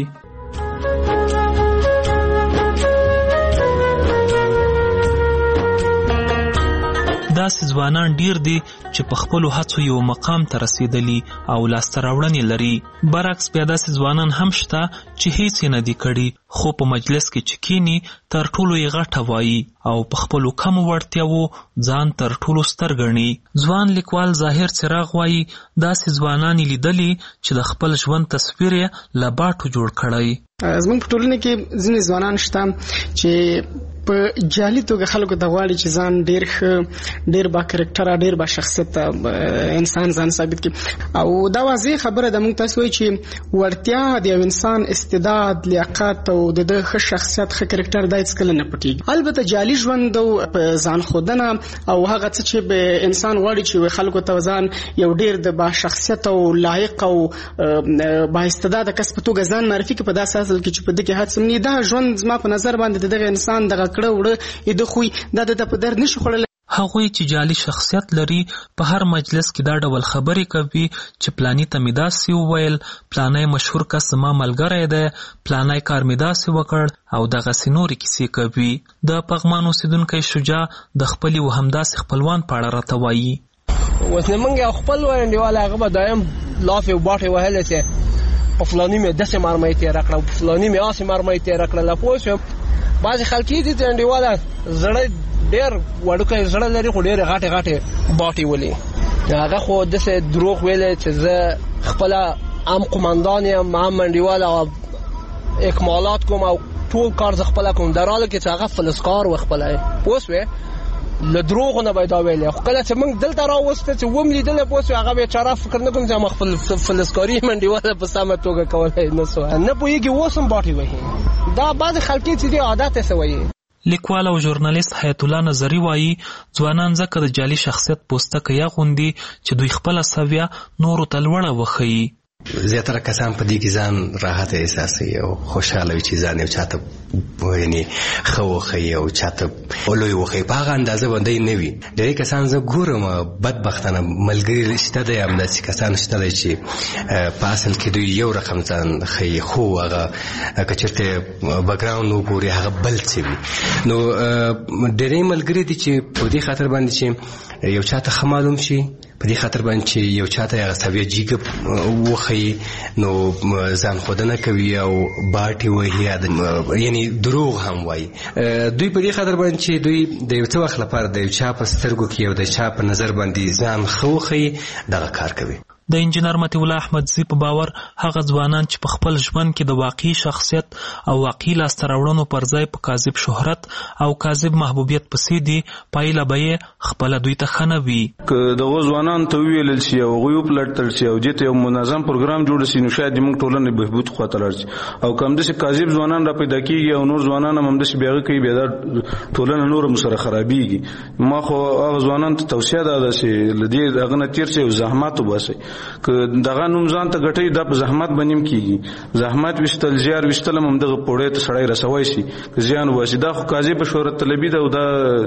داسې ځوانان ډیر دي چې په خپلو هڅو یو مقام ته رسیدلی او لاسته راوړنې لري. برعکس بیا داسې ځوانان هم شته چې هیڅ یې نه دي کړي خو په مجلس کې چې کینی تر ټولو یې غټه وایي او په خپلو کمو وړتیاوو ځان تر ټولو ستر ګڼي. ځوان لیکوال ظاهر څراغ وایي داسې ځوانان لیدلي چې د خپل ژوند تصویر یې له باټو جوړ کړی. زموږ په ټولنه کې ځینې ځوانان شته چې په جالي توګه خلکو ته غواړي چې ځان ډیر ښه ډیر با کرکټر ډیر با شخصیت انسان ځان ثابت کړي او دا واضح خبره ده. موږ تاسو وایي چې وړتیا د یو انسان استعداد لیاقت او د ښه شخصیت ښه کرکټر دا هیڅ کله نه پټیږي. البته جالي ژوند او ځان خودنه او هغه څه چې به انسان غواړي چې خلکو ته ځان یو ډیر د با شخصیت او لایق او با استعداد کس په توګه ځان معرفي کړي په داسې اصل کې چې په دغه هڅه نه دا ژوند زما په نظر باندې دغه انسان دغه کړه وړه د خوې د په در نشي خړل. هغوی چې جعلي شخصیت لري په هر مجلس کې دا ډول خبرې کوي چې پلانی ته مې داسې وویل، پلانی مشهور کس زما ملګری دی، پلانی کار مې داسې وکړ او دغسې نورې کیسې کوي. د پغمان اوسېدونکی شجاع د خپلې و همداسې خپلوان په اړه راته وایي. اوس نه موږ خپل انډیوال هغه به دایم لافې او باټې وهلې چې په فلاني مې داسې مرمۍ تېره کړه، په فلاني مې هسې مرمۍ تېره کړله. پوه شوم بعضې خلک دي چې انډیواله زړه ډېر وړوکی زړه لري خو ډېرې غټې غټې باټې ولي. هغه خو داسې دروغ ویلی چې زه خپله هم قمندان یم هم انډیواله او اکمالات کوم او ټول کار زه خپله کوم، در حاله کې چې هغه فلسکار و خپله. پوه شوې له دروغو نه به یې دا ویلی. خو کله چې موږ دلته راوسته چې وم لیدلی پوه شوې هغه بیچاره فکر نه کوم چې ما خپل فلسکاري منډیواله په سمه توګه کولی نه سوه نه پوهېږي اوس هم باټې وهي. دا بعضې خلکې چې دي عادت یې څه وایي. لیکوال او ژورنالیست حیات الله نظري وایي ځوانان ځکه د جعلي شخصیت پوستکی اغوندي چې دوی خپله سویه نورو ته لوړه وښیي. زیاتره کسان په دې کې ځان راحت احساسوي او خوشحاله وي چې ځان یو چاته یعنې ښه وښیي او چاته لوی وښیي، په هغه اندازه باندې نه وي. ډېری کسان زه ګورم بدبختانه ملګري شته دی، همداسې کسان شته دی چې په اصل کې دوی یو رقم ځان ښیي خو هغه که چېرته بکګراونډ وګوري هغه بل څه وي. نو ډېری ملګري دي چې په دې خاطر باندې چې یو چاته ښه معلوم شي، په دې خاطر باندې چې یو چاته هغه سویه جیګه وښیي نو ځان ښودنه کوي او باټې وهي، یعنی دروغ هم وایي. دوی په دې خاطر باندې چې دوی د یو څه وخت لپاره د یو چا په سترګو کې او د چا په نظر باندې ځان ښه وښیي دغه کار کوي. د انجینر مطیع الله احمدزي په باور هغه ځوانان چې په خپل ژوند کې د واقعي شخصیت او واقعي لاسته راوړنو پر ځای په کاذب شهرت او کاذب محبوبیت پسې دي، پایله به یې خپله دوی ته ښه نه وي. که دغو ځوانانو ته وویلل شي او هغوی وپلټل شي او دې ته یو منظم پروګرام جوړ شي نو شاید زموږ ټولنې بهبود خواته لاړ شي. او که همداسې کاذب ځوانان را پیدا کېږي او نور ځوانان هم همداسې بیا هغه کوي بیا دا ټولنه نور هم سره خرابېږي. ما خو هغه ځوانانو ته توصیه ده چې له دې هغه نه تېر شي او زحمت وباسئ. که دغه نوم ځان ته ګټئ دا په زحمت باندې هم کېږي. زحمت ویشتل زیار ویشتل هم همدغه پوړۍ ته سړی رسوی شي که زیان وباسي. دا خو کاذب شهرت طلبي ده او دا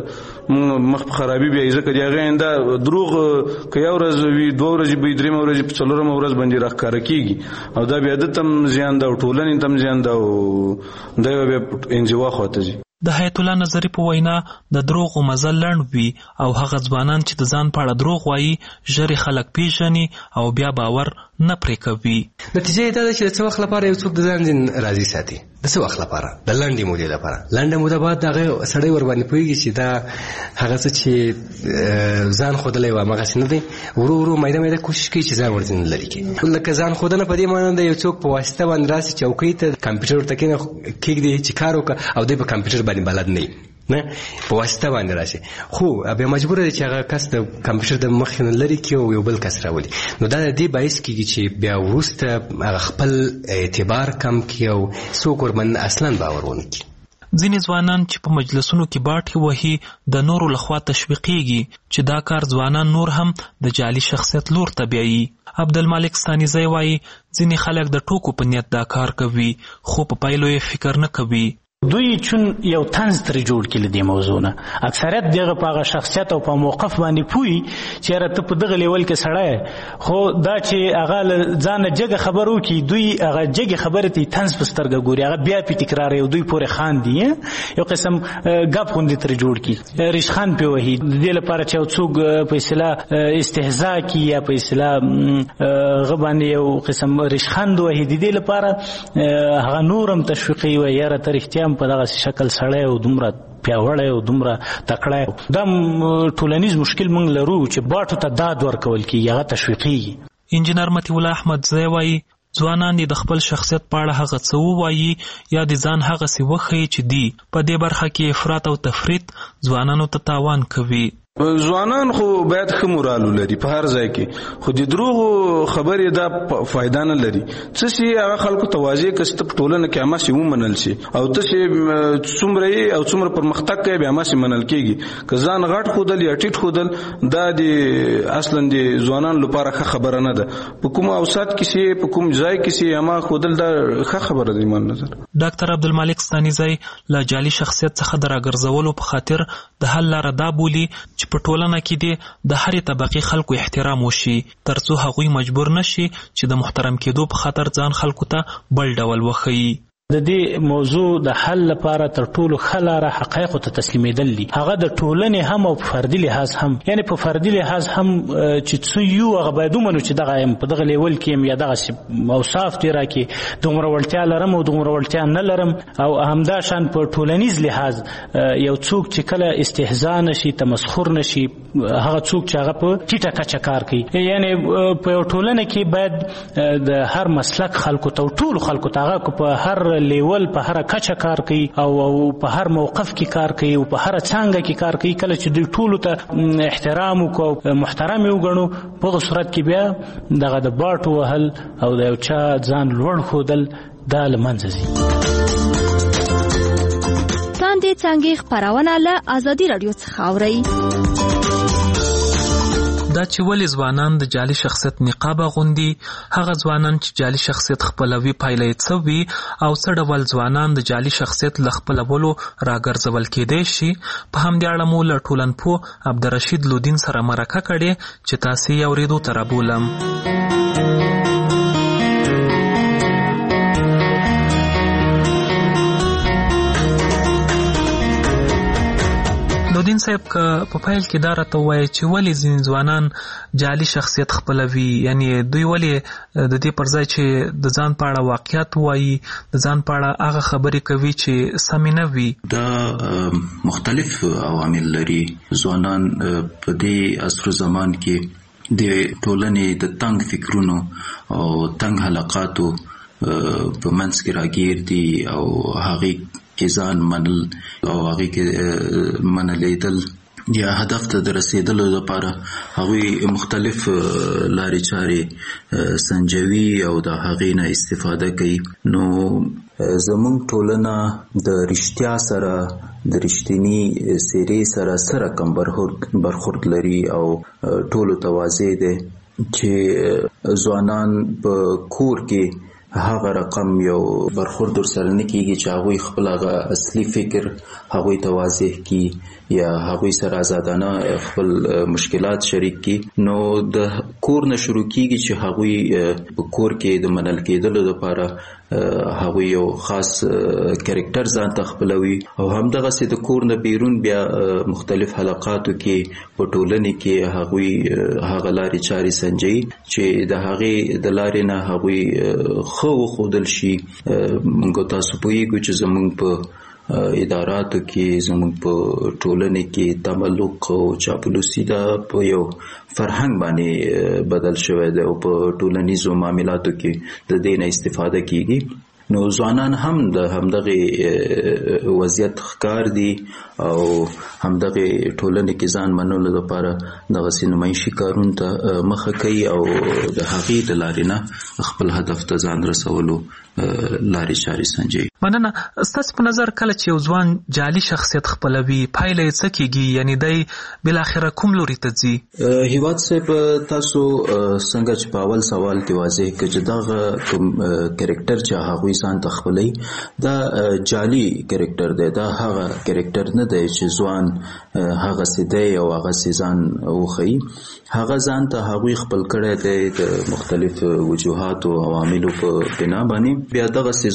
مخ په خرابي بیایي. ځکه د هغې دا دروغ که یو ورځ وي دوه ورځې به وي درېیمه ورځ په څلورمه ورځ باندې راښکاره کېږي او دا بیا ده ته هم زیان ده او ټولنې ته هم زیان ده او دا یو بیا انزوا خواته ځي. د حیات الله نظري په وینا د دروغو مزل لنډ وي او هغه ځوانان چې د ځان په اړه دروغ وایي ژر خلک پیژني او بیا باور نه پرې کوي. نتیجه یې دا ده چې د څه وخت لپاره یو څوک د ځان راضي ساتي، د څه وخت لپاره، د لنډې مودې لپاره. لنډه موده بعد هغه سړی ورباندې پوهېږي چې دا هغه څه چې ځان ښودلی و هماغسې نه دی، ورو ورو میده میده کوشش کوي چې ځان ورځنې لرې کړي. لکه ځان ښودنه په دې معنی ده یو څوک په واسطه باندې راسي چوکۍ ته کمپیوټر ورته کېږدي چې کار وکړه او دوی په کمپیوټر باندې بلد نه وي، نه په واسطه باندې راشي، خو بیا مجبور دی چې هغه کس د کمپیوټر د مخې نه لرې کړي او یو بل کس راولي. نو دا د دې باعث کېږي چې بیا وروسته هغه خپل اعتبار کم کړي او څوک ورباندې اصلا باور ونه کړي. ځینې ځوانان چې په مجلسونو کې باټې وهي د نورو لخوا تشویقېږي چې دا کار ځوانان نور هم د جعلي شخصیت لور ته بیایي. عبدالمالک ستانیزی وایي ځینې خلک د ټوکو په نیت دا کار کوي خو په پایلو یې فکر نه کوي. دوی چون یو طنز ترې جوړ کړي دې موضوع نه، اکثریت دغه په هغه شخصیت او په موقف باندې پوي چې یاره ته په دغه لیول کې سړی، خو دا چې هغه له ځانه جګه خبر وکړي دوی هغه جګې خبرې ته طنز په سترګه ګوري، هغه بیا پې تکراروي او دوی پورې خاندي، یو قسم ګپ غوندې ترې جوړ کړي، ریشخند پې وهي د دې لپاره چې یو څوک په اصطلاح استهزا کړي یا په اصطلاح هغه باندې یو قسم ریشخند وهي، د دې لپاره هغه نور هم تشویقوي وایي یاره ته رښتیا په دغه شکل سړی او دومره پیاوړی او دومره تکړی. دا ټولنیز مشکل موږ لرو چې باټو ته داد ورکول کېږي، هغه تشویقېږي. انجینر مطیع الله احمدزی وایي ځوانان د خپل شخصیت په اړه هغه څه ووایي یا د ځان هغه څه وښیي چې دی په دې برخه کې افراط او تفریط ځوانانو ته تاوان کوي. ځوانان خو باید ښه مورال ولري په هر ځای کې، خو د دروغو خبرې دا فایده نه لري. څه شي هغه خلکو ته واضح کړي چې په ټولنه کې هماسې ومنل شي او ته چې څومره یې او څومره پرمختګ کوي بیا هماسې منل کېږي. که ځان غټ ښودل یا ټیټ ښودل دا د اصلا د ځوانانو لپاره ښه خبره نه ده. په کوم اوسط کې چې په کوم ځای کې چې هما ښودل دا ښه خبره ده ایمان نظر. ډاکټر عبدالمالک ستانیزی له جعلي شخصیت څخه د راګرځولو په خاطر د حل لاره دا بولي چې په ټولنه کې د هرې طبقې خلکو احترام وشي ترڅو هغوی مجبور نشي چې د محترم کېدو په خاطر ځان خلکو ته بل ډول وښیي. د دې موضوع د حل لپاره تر ټولو ښه لاره حقایقو ته تسلیمېدل دي، هغه د ټولنې هم او په فردي لحاظ هم، یعنی په فردي لحاظ هم چې څه یو هغه باید ومنو چې دغه یم په دغه لیول کې یم یا دغسې اوصاف دې راکړي دومره وړتیا لرم او دومره وړتیا نه لرم، او همدا شان په ټولنیز لحاظ یو څوک چې کله استهزا نشي تمسخر نشي هغه څوک چې هغه په ټیټه کچه کار کوي، یعنی په یو ټولنه کې باید د هر مسلک خلکو ته ټولو خلکو ته هغه په هر لیول په هر کچه کار کوي او په هر موقف کې کار کوي او په هر څانګه کې کار کوي، کله چې دوی ټولو ته احترام وکړو محترم وګڼو په هغه صورت کې بیا دغه د باټو وهل او د یو چا ځان لوړ ښودل دا له منځه ځي. تاندې څانګې خپرونه له ازادي راډیو څخه اورئ. دا چې ولې ځوانان د جعلي شخصیت نقاب اغوندي، هغه ځوانان چې جعلي شخصیت خپلوي پایله یې څه وي او څه ډول ځوانان د جعلي شخصیت له خپلولو راګرځول کېدای شي، په همدې اړه مو له ټولنپوه عبدالرشید لودین سره مرکه کړې چې تاسې یې اورېدو ته رابولم. لودین صاحب که په پیل کې دا راته ووایي چې ولې ځینې ځوانان جعلي شخصیت خپلوي، یعنی دوی ولې د دې پر ځای چې د ځان په اړه واقعیت وایي د ځان په اړه هغه خبرې کوي چې سمې نه وي؟ دا مختلف عوامل لري. ځوانان په دې عصر زمان کې د ټولنې د تنګ فکرونو او تنګ حلقاتو په منځ کې راګیر دي او هغې کې ځان منل او هغې کې منلیدل یا هدف ته د رسیدلو لپاره هغوی مختلف لارې چارې سنجوي او د هغې نه استفاده کوي. نو زموږ ټولنه د رښتیا سره د رښتینی څېرې سره کم برخورد لري او ټولو ته واضح دی چې ځوانان په کور کې هغه رقم یو برخورد سره نه کیږي چې هغوی خپل هغه اصلي فکر هغوی ته واضح کی یا هغوی سره آزادانه خپل مشکلات شریک کی. نو د کور نه شروع کیږي چې هغوی په کور کې د منل کېدلو لپاره هغوی یو خاص کریکټر ځان ته خپلوي او همدغسې د کور نه بیرون بیا مختلف حلقاتو کې په ټولنې کې هغوی هغه لارې چارې سنجوي چې د هغې د لارې نه هغوی ښه وښودل شي. موږ تاسو پوهیږو چې زموږ په اداراتو کې زموږ په ټولنې کې تملق او چاپلوسي دا په یو فرهنګ باندې بدل شوی دی او په ټولنیزو معاملاتو کې د دې نه استفاده کیږي. نو ځوانان هم د همدغه وضعیت ښکار دي او همدغه ټولنې کې ځان منلو لپاره دغسې نمایشي کارونو ته مخه کوي او د هغې د لارې نه خپل هدف ته ځان رسولو لارې چارې سنجوي. مننه. ستاسو په نظر کله چې یو ځوان جعلي شخصیت خپلوي پایله یې څه کیږي، یعنی دی بالاخره کوم لوري ته ځي؟ هیواد صاحب تاسو څنګه چې په اول سوال کې واضح کړه چې دغه کوم کریکټر چې هغوی ځان ته خپلوي دا جعلي کریکټر دی، دا هغه کریکټر نه دی چې ځوان هغسې دی او هغسې ځان وښیي. هغه ځان ته هغوی خپل کړی دی د مختلف وجوهاتو او عواملو په بنا باندې. بیا دغسې ځوان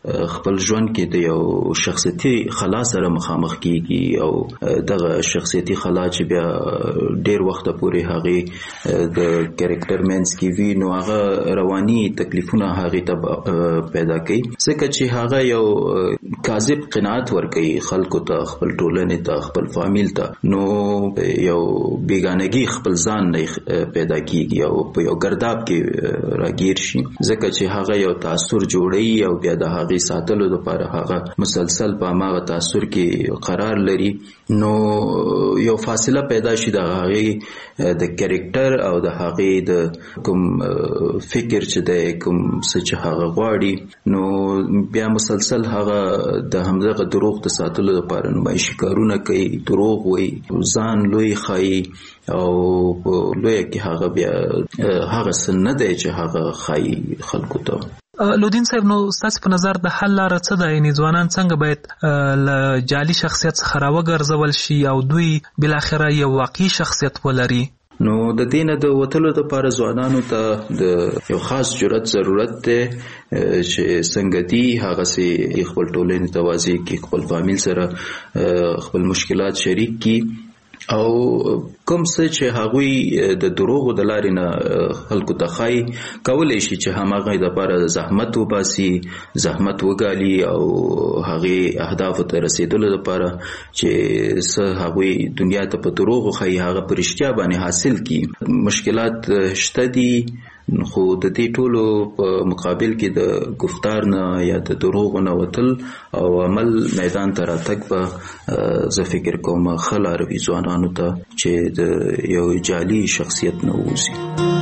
خپل ژوند کې د یو شخصیتي خلا سره مخامخ کیږي او دغه شخصیتي خلا چې بیا ډیر وخت پورې هغه د کریکټر مینس کې وی نو هغه رواني تکلیفونه هغه ته پیدا کوي ځکه چې هغه یو کاذب قناعت ورکوي خلکو ته خپل ټولنې ته خپل فامیل ته نو یو بیگانگی خپل ځان نه پیدا کیږي او په یو ګرداب کې راګیر شي ځکه چې هغه یو تاثر جوړي او بیا د هغه ساتلو لپاره هغه مسلسل په هغه تاثر کې قرار لري نو یو فاصله پیدا شي د هغه د کریکټر او د هغه د کوم فکر چې د کوم څه چې هغه غواړي نو بیا مسلسل هغه د همدغه دروغ د ساتلو لپاره نمایشي کارونه کوي دروغ وایي ځان لوی خایي او لوی کې هغه بیا هغه سن دی چې هغه خایي خلکو ته لودین صاحب نو ستاسو په نظر د حل لاره څه ده یعنی ځوانان څنګه باید له جعلي شخصیت څخه راوګرځول شي او دوی بلاخره یو واقعي شخصیت ولري نو د دینه د وټلو لپاره ځوانانو ته د یو خاص جرأت ضرورت ده چې څنګه دی هغه سي خپل ټولنې توازی کې خپل فامیل سره خپل مشکلات شریک کی او کوم څه چې هغوی د دروغ د لارې نه خلکو ته خای کولای شي چې هماغه د لپاره زحمت وباسي زحمت وګالي او هغه اهداف ته رسیدلو لپاره چې څه هغوی دنیا ته په دروغ خای هغه پرشتیا باندې حاصل کی مشکلات شته دي خو د دې ټولو په مقابل کې د گفتار نه یا د دروغ نه وتل او عمل میدان ته راتګ به زه فکر کوم خلاروي ځوانانو ته چې د یو جعلي شخصیت نه ووځي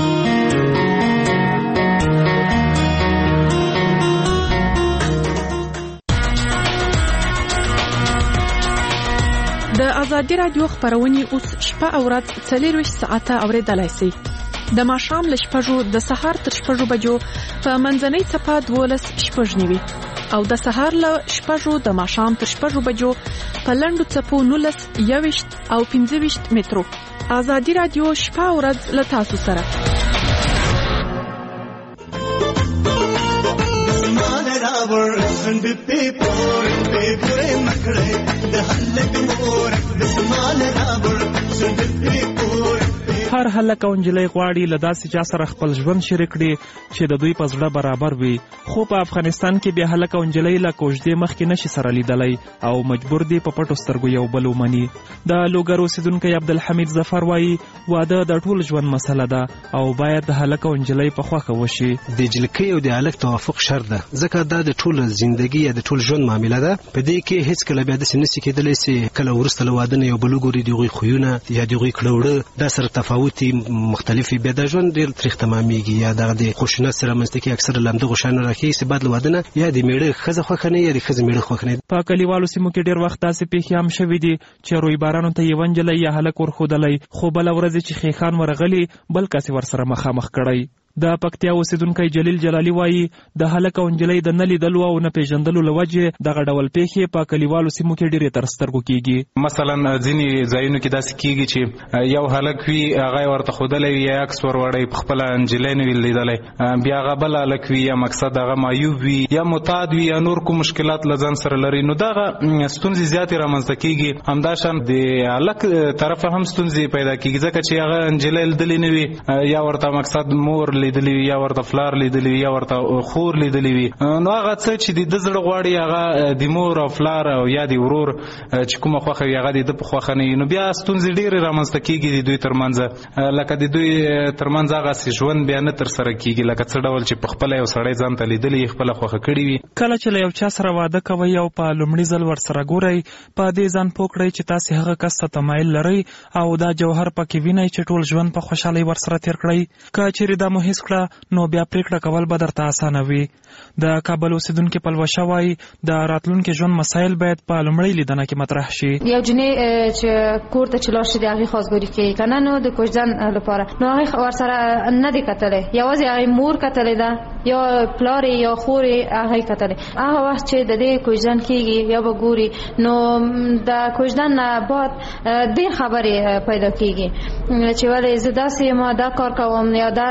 د ازادي رادیو خبرونه اوس شپه او ورځ 24 ساعته اوریدلای شئ د ماښام له 6 د سهار تر 6 بجو په منځنۍ څپه 12:09 او د سهار له 6 د ماښام تر 6 بجو په لنډو څپو 19 او 15 مترو ازادي رادیو شپه او ورځ له تاسو سره هر هلک او نجلۍ غواړي له داسې چا سره خپل ژوند شریک کړي چې د دوی په زړه برابر وي خو په افغانستان کې بیا هلک او نجلۍ له کوژدې مخکې نشي سره لیدلی او مجبور دي په پټو سترګو یو بل ومني د لوګر اوسیدونکی عبدالحمید ظفر وایي واده د ټول ژوند مسله ده او باید د هلک او نجلۍ په خوښه وشي د جلکۍ او د هلک توافق شرط ده ځکه دا د ټول ژوندۍ یا د ټول ژوند معامله ده په دې کې هیڅ کله بیا داسې نشي کېدلی چې کله وروسته له واده نه یو بل وګوري د هغوی خویونه یا د هغوی کړه دا سره تفاوتي مختلفي بیا د ژوند ډېر تریخ تمامېږي یا دغه د خشونت سره منځته کې اکثر لمدغه شیانو راښیي چې بعد له واده نه یا د میړه ښځه خوښه نه یا د ښځې میړه خوښ نه په کلیوالو سیمو کې ډېر وخت داسې پیښې هم شوي دي چې رویبارانو ته یوه نجلۍ یا هلک ورښودلی خو بله ورځ چې خیخان ورغلي بل کس یې ورسره مخامخ کړی د پکتیا اوسیدونکی جلیل جلالي وایي د هلک او نجلۍ د نه لیدلو او نه پیژندلو له وجې دغه ډول پیښې په کلیوالو سیمو کې ډېرې تر سترګو کېږي مثلا ځینې ځایونو کې داسې کېږي چې یو هلک وي هغه ورته ښودلی وي یا عکس وروړی په خپله نجلۍ نه وي لیدلی بیا هغه بل هلک وي یا مقصد هغه معیوب وي یا معتاد وي یا نور کوم مشکلات له ځان سره لري نو دغه ستونزې زیاتې رامنځته کېږي همداشان د هلک طرفه هم ستونزې پیدا کېږي ځکه چې هغه نجلۍ لیدلې نه وي یا ورته مقصد مور لیدلی وي یا ورته فلار لیدلی وي یا ورته خور لیدلی وي نو هغه څه چې د زړه غواړي هغه د مور او فلار او یا د ورور چې کومه خوښه وي هغه د په خوښه نه نو بیا ستونزې ډېرې رامنځته کېږي د دوی ترمنځ لکه د دوی ترمنځ هغه ژوند بیا نه ترسره کېږي لکه څه ډول چې په خپله یو سړی ځان ته لیدلی خپله خوښه کړي وي کله چې له یو چا سره واده کوئ او په لومړي ځل ورسره ګورئ په دې ځان پوه کړئ چې تاسې هغه کس ته تمایل لرئ او دا جوهر پکې وینئ چې ټول ژوند په خوشحالۍ ورسره تېر کړئ که چیرې دا مو هېڅ کړه نو بیا پریکړه کول به درته اسانه وي د کابل اوسیدونکي پلوشه وایي د راتلونکي ژوند مسایل باید په لومړۍ لیدنه کې مطرح شي یو جنې چې کور ته چې لاړ شي د هغې خواستګاري کوي که نه نو د کوژدن لپاره نو هغې ورسره نه دی کتلی یوازې هغې مور کتلی ده یا پلار یا خور هغې کتلی هغه وخت چې د دې کوژدن کېږي یا به ګوري نو د کوژدن نه بعد ډېر خبرې پیدا کېږي چې ولې زه داسې ما دا کار کوم یا دا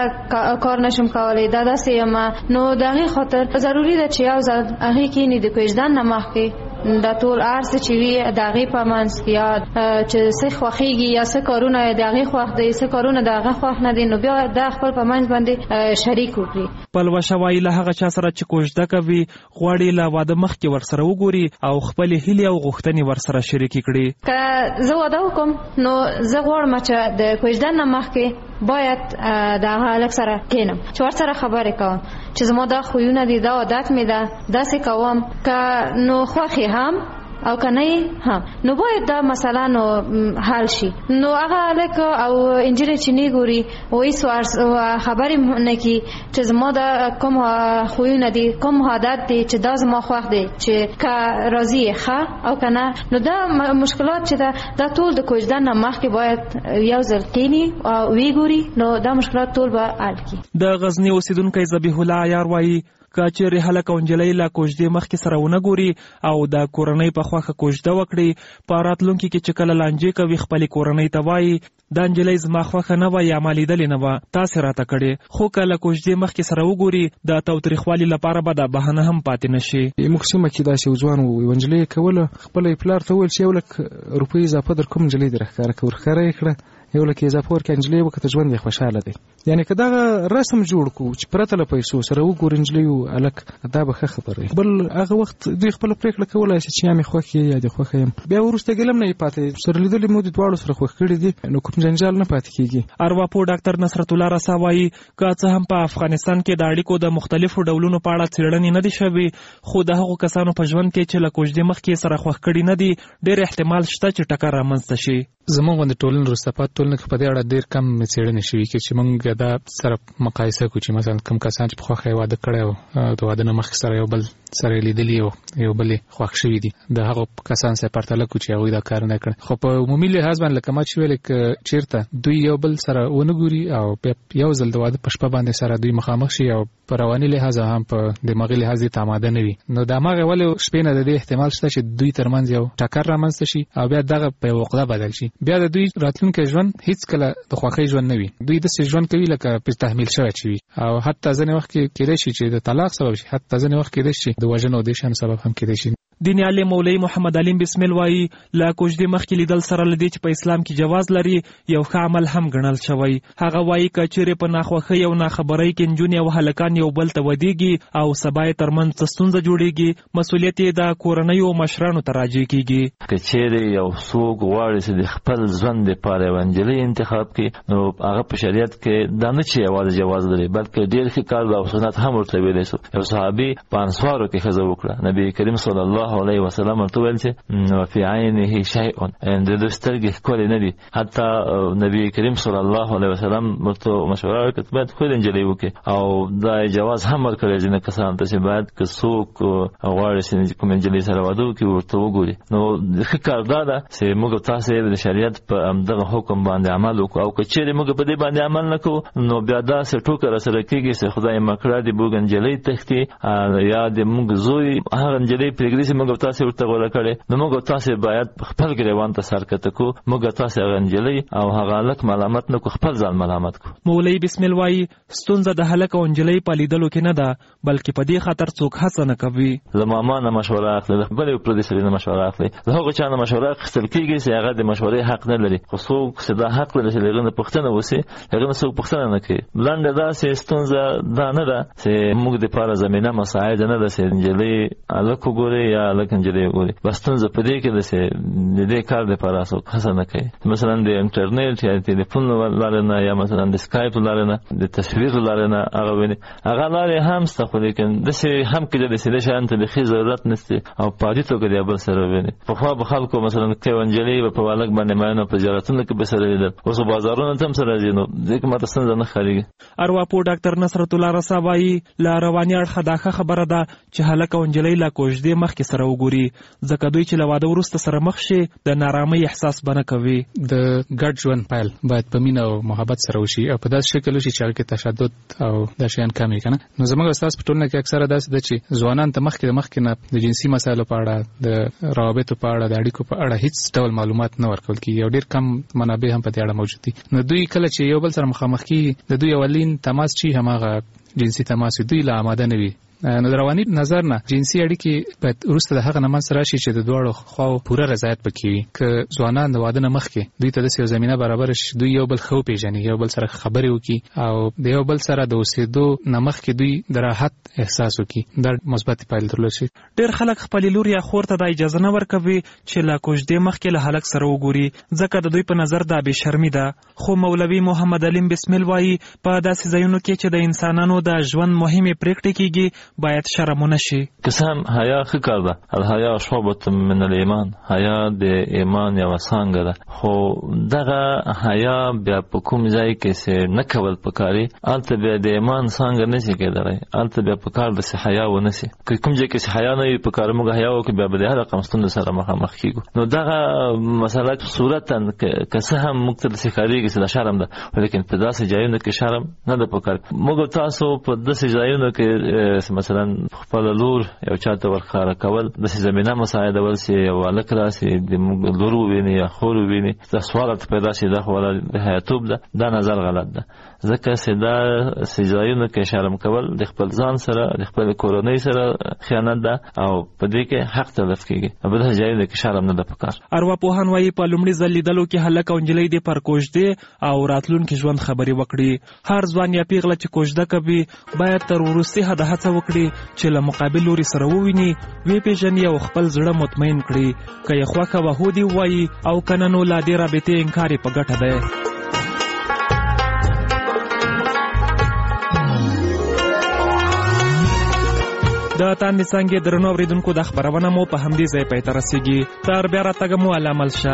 کار نشم کولای دا داسې یم نو د هغې خاطر ضروري ده چې یو ځل هغې کښېني د کوژدن نه مخکې دا ټول ارز چې وي د هغې په منځ کې یا چې څه خوښېږي یا څه کارونه د هغې خوښ دی څه کارونه د هغه خوښ نه دي نو بیا دا خپل په منځ باندې شریک وکړي. پلوشه وایي له هغه چا سره چې کوژده کوي غواړي له واده مخکې ورسره وګوري او خپلې هیلې او غوښتنې ورسره شریکې کړي. که زه واده وکړم نو زه غواړم چې د کوژدن نه مخکې باید د هغه هلک سره کښېنم چې ورسره خبرې کوم چې زما دا خویونه دي دا عادت مې ده داسې کوم که نو خوښ هم او کنه هم نو باید دا مثلا نو حل شي. نو هغه هلک او انجیل چې نه ګوري وایي خبرې نه کی چې زما دا کوم خویونه دي کوم عادت دي چې دا زما خوښ دي چې که راضي ښه او کنه نو دا مشکلات چې دا ټول د کوژدن نه مخکې باید یو ځل کېني او وی ګوري نو دا مشکلات ټول به حل کړي. د غزنی اوسیدونکی ذبیح الله عیار وایي که چیرې هلک او نجلۍ له کوژدې مخکې سره ونه ګوري او د کورنۍ په خوښه کوژده وکړي په راتلونکي کې چې کله لانجې کوي خپلې کورنۍ ته وایي دا نجلۍ زما خوښه نه وه یا ما لیدلې نه وه تاسې راته کړې خو که له کوژدې مخکې سره وګوري د تاوتریخوالي لپاره به دا بهانه هم پاتې نه شي. موږ سیمه کې داسې یو ځوان و یوه نجلۍ یې کوله خپله یې پلار ته وویل چې 1 لک روپۍ اضافه در کوم نجلۍ دې راښکاره کړه ورښکاره یې کړه 1 لک اضافه ورکړه نجلۍ وکړه ژوند یې خوشحاله دی. یعنې که دغه رسم جوړ کړو چې پرته له پیسو سره وګوري نجلۍ او هلک دا به ښه خبره وي. بل هغه وخت دوی خپله پرېکړه کولی شي چې یا مې خوښ یې یا دې خوښه یم بیا وروسته ګیله هم نه یې پاتې سره لیدلې مو د دواړو سره خوښ کړي دي نو کوم جنجال نه پاتې کېږي. ارواپوه ډاکټر نصرت الله رسا وایي که څه هم په افغانستان کې د اړیکو د مختلفو ډولونو په اړه څېړنې نه دي شوي خو د هغو کسانو په ژوند کې چې له کوژدې مخکې سره خوښ کړي نه دي ډېر احتمال شته چې ټکر رامنځته شي. زموږ غوندې ټولنې وروسته پاتې ټولنه کې په دې اړه ډېر کم څېړنې شوي چې موږ دا سره مقایسه کړو چې مثلا کوم کسان چې په خوښه یې واده کړی او د واده نه مخکې سره یو بل سره یې لیدلي او یو بل یې خوښ شوي دي د هغو کسان سره پرتله کړو چې هغوی دا کار نه کړی. خو په عمومي لحاظ باندې لکه ما چې ویلې که چېرته دوی یو بل سره ونه ګوري او یو ځل د واده په شپه باندې سره دوی مخامخ شي او په رواني لحاظ هم په دماغي لحاظ یې آماده نه وي نو د هماغې ولې شپې نه د دې احتمال شته چې دوی ترمنځ یو ټکر رامنځته شي او بیا دغه په یوه عقده بدل شي بیا د دوی راتلونکی ژوند هیڅ کله د خوښۍ ژوند نه وي. دوی داسې ژوند کوي لکه پرې تحمیل شوی چې وي او حتی ځینې وخت کې کېدای شي چې د طلاق سبب شي حتی ځینې وخت کېدای شي د وژنې او دې شیانو سبب هم کېدای شي. دیني عالم مولوي محمد علیم بسمل وایي له کوژدې مخکې لیدل سره له دې چې په اسلام کې جواز لري یو ښه عمل هم ګڼل شوی. هغه وایي که چیرې په ناخوښۍ او ناخبرۍ کې نجونې او هلکان یو بل ته ودېږي او سبا یې ترمنځ څه ستونزه جوړېږي مسؤلیت یې د کورنیو مشرانو ته راجع کېږي. که چیرې یو څوک غواړي چې د خپل ژوند دپاره یوه نجلۍ انتخاب کړي نو هغه په شریعت کې دا نه چې یوازې جواز لري بلکې ډېر ښه کار او سنت هم ورته ویلی شو. یو صحابي په انصارو کې ښځه وکړه نبي کریم صلی الله علیه وسلم ورته ویل چې وفي عینه شیء د ده سترګې ښکلې نه دي حتی نبي کریم صلی الله علیه وسلم ورته مشوره ورکړه چې باید ښکلې نجلۍ وکړي او دا جواز هم ورکړی ځینې کسانو ته چې باید که څوک غواړي چې کومې نجلۍ سره واده وکړي ورته وګوري. نو ښه کار دا ده چې موږ تاسې د شریعت په همدغه حکم باندې عمل وکړو او که چیرې موږ په دې باندې عمل نه کوو نو بیا داسې ټوکه راسره کېږي چې خدای مکړه د موږ نجلۍ تښتي یا د موږ زوی هغه نجلۍ پرېږدي چې موږ تاسې ورته غوره کړې نو موږ تاسې باید خپل ګریوان ته سر کته کړو موږ تاسې هغه نجلۍ او هغه هلک ملامت نه کړو خپل ځان ملامت کړو. مولوي بسمل وایي ستونزه د هلک او نجلۍ په لیدلو کې نه ده بلکې په دې خاطر څوک هڅه نه کوي. له ماما نه مشوره اخلي له بل یو پردي سړي نه مشوره اخلي له هغه چا نه مشوره اخیستل کېږي چې هغه د مشورې حق نه لري خو څوک چې دا حق لري چې هغه نه پوښتنه وشي هغه نه څوک پوښتنه نه کوي. لنډه داسې ستونزه دا نه ده چې موږ دپاره زمینه مساعده نه ده چې نجلۍ هلک وګوري یا هلک نجلۍ وګوري بس ستونزه په دې کې ده چې د دې کار دپاره څوک هڅه نه کوي. مثلا د انټرنیټ یا تلیفون لارې نه یا مثلا د سکایپ لارې نه د تصویر لارې نه هغه ویني هغه لارې هم شته خو لیکن داسې هم کېدای چې دې شیانو ته بیخي ضرورت نشته او په عادي توګه د یو بل سره ویني. پخوا به خلکو مثلا که یوه نجلۍ به په هلک باندې مین او په زیارتونو کې به سره لیدل اوس بازارونو ته هم سره ځي نو دې کې ماته ستونزه نه ښکارېږي. ارواپوه ډاکټر نصرت الله رسا وایي له رواني اړخه دا ښه خبره ده چې هلک او نجلۍ له کوژدې مخکې سره سره وګوري ځکه دوی چې له واده وروسته سره مخ شي د نارامۍ احساس به نه کوي. د ګډ ژوند پیل باید په مینه او محبت سره وشي او په داسې شکل وشي چې هغه کې تشدد او د شیان کم وي کنه. نو زموږ استاد په ټولنه کې اکثره داسې ده چې ځوانان ته مخکې نه د جنسي مسایلو په اړه د روابطو په اړه د اړیکو په اړه هیڅ ډول معلومات نه ورکول کیږي او ډیر کم منابع هم په دې اړه موجود دي. نو دوی کله چې یو بل سره مخامخ کیږي د دوی اولین تماس چې هماغه جنسي تماس دوی لا آماده نه وي. نو رواني نظر نه جنسي اړیکې باید وروسته د هغه نه منځ راشي چې د دواړو خواو پوره رضایت پکې وي. که ځوانان د واده نه مخکې دوی ته داسې یو زمینه برابره شي دوی یو بل ښه وپېژني یو بل سره خبرې وکړي او د یو بل سره د اوسېدو نه مخکې دوی د راحت احساس وکړي دا مثبت پایلې درلود شي. ډېر خلک خپلې لور یا خور ته دا اجازه نه ورکوي چې له کوژدې مخکې له هلک سره وګوري ځکه د دوی په نظر دا بېشرمي ده. خو مولوي محمد علیم بسمیل وایي په داسې ځایونو کې چې د انسانانو د ژوند مهمې پرېکړې کېږي باید شرم نشي. که هم حیا ښه کار ده الحیا شعبة من الایمان حیا د ایمان یوه څانګه ده خو دغه حیا بیا په کوم ځای کې چې نه کول پکاري هلته بیا د ایمان څانګه نشي کېدلی هلته بیا پکار ده چې حیا ونسي. که کوم ځای کې چې حیا نه وي پکار موږ حیا وکړو بیا به د هر رقم ستونزو سره مخامخ کېږو. نو دغه مسله صورتا که څه هم موږ ته داسې ښکارېږي چې دا شرم ده لیکن په داسې ځایونو کې شرم نه ده پکار. موږ تاسو په داسې ځایونو کې مثلا خپل لور یو چاته ورخاره کول د زمينه مساعدول چې یو هلک راسي د لور وویني یا خور وویني دا سوال پیدا شي دا خو د حیاتوب ده دا نظر غلط ده ځکه چې دا سجایونو کې شرم کول د خپل ځان سره د خپل کورنۍ سره خیانت ده او په دې کې حق تلف کیږي په دې ځایونو کې شرم نه ده پکار. ارواپوهان وايي په لومړي ځل لیدلو کې هلک او نجلۍ د پر کوژدې او راتلونکي ژوند خبرې وکړي. هر ځوان یا پیغله چې کوژده کوي باید تر وروستي حده هڅه وکړي چې له مقابل لوري سره وویني وی پیژني او خپل زړه مطمئن کړي. که یې خوښه وه هو دې ووایي او که نه نو لا دې رابطې انکار یې په ګټه دی. د تاندې څانګې درنو اورېدونکو د خپرونه مو په همدې ځای پای ته رسېږي. تر بیا راتګه مو الله مل شه.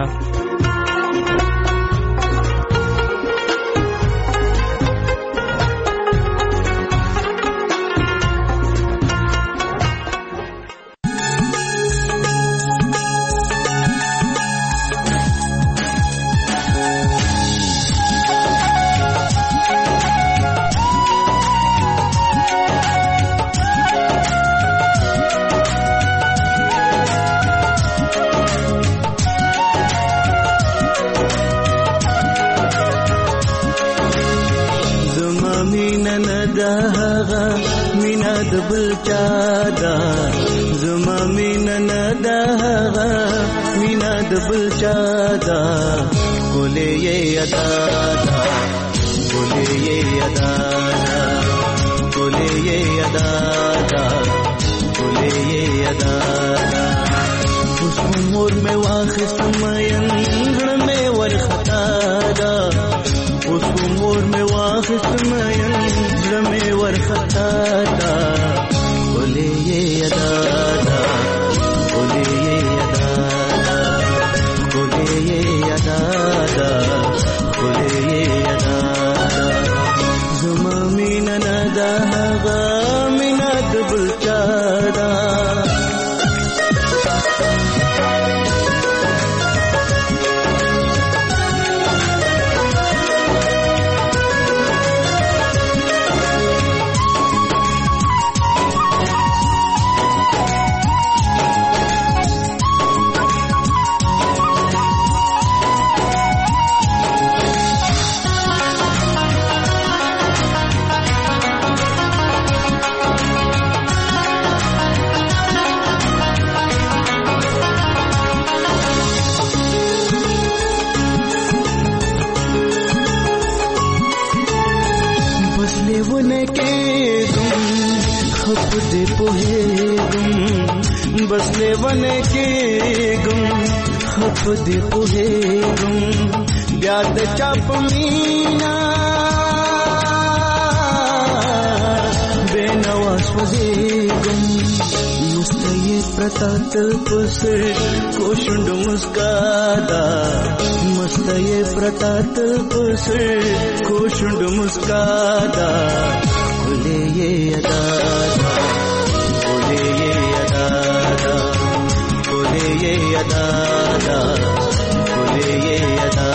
ये अदा दा बोले ये अदा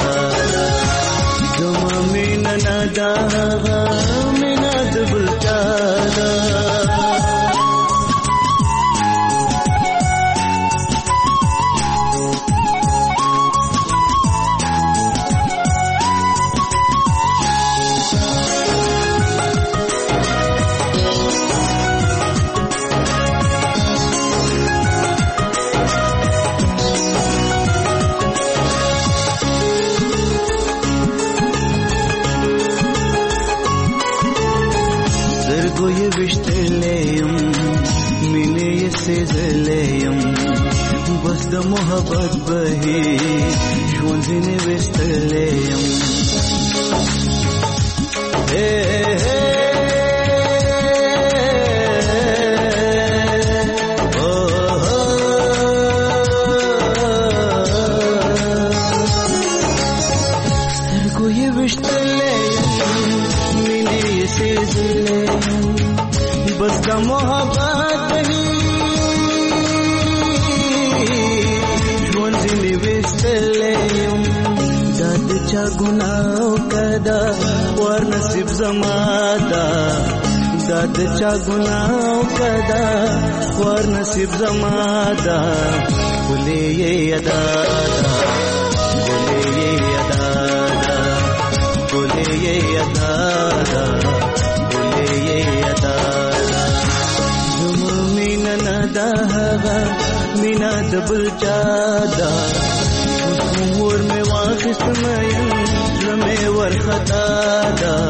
जमा मीना नदा मीना दबल चादा ये विश्तलेयम मिले ये सेजलेयम बस द मोहब्बत बही ژوندने विश्तलेयम हे ओ को ये विश्तलेयम मिले ये सेजलेयम बस का मोहब्बत ही ژوندने विश्तलेयम दाद चा गुनाह कदा वर नसीब जमादा दाद चा गुनाह कदा वर नसीब जमादा बोले ये अदा बोले ये अदा बोले ये अदा बोले ये अदा मीना दबल चादा उमर में वाखिस में वर खतादा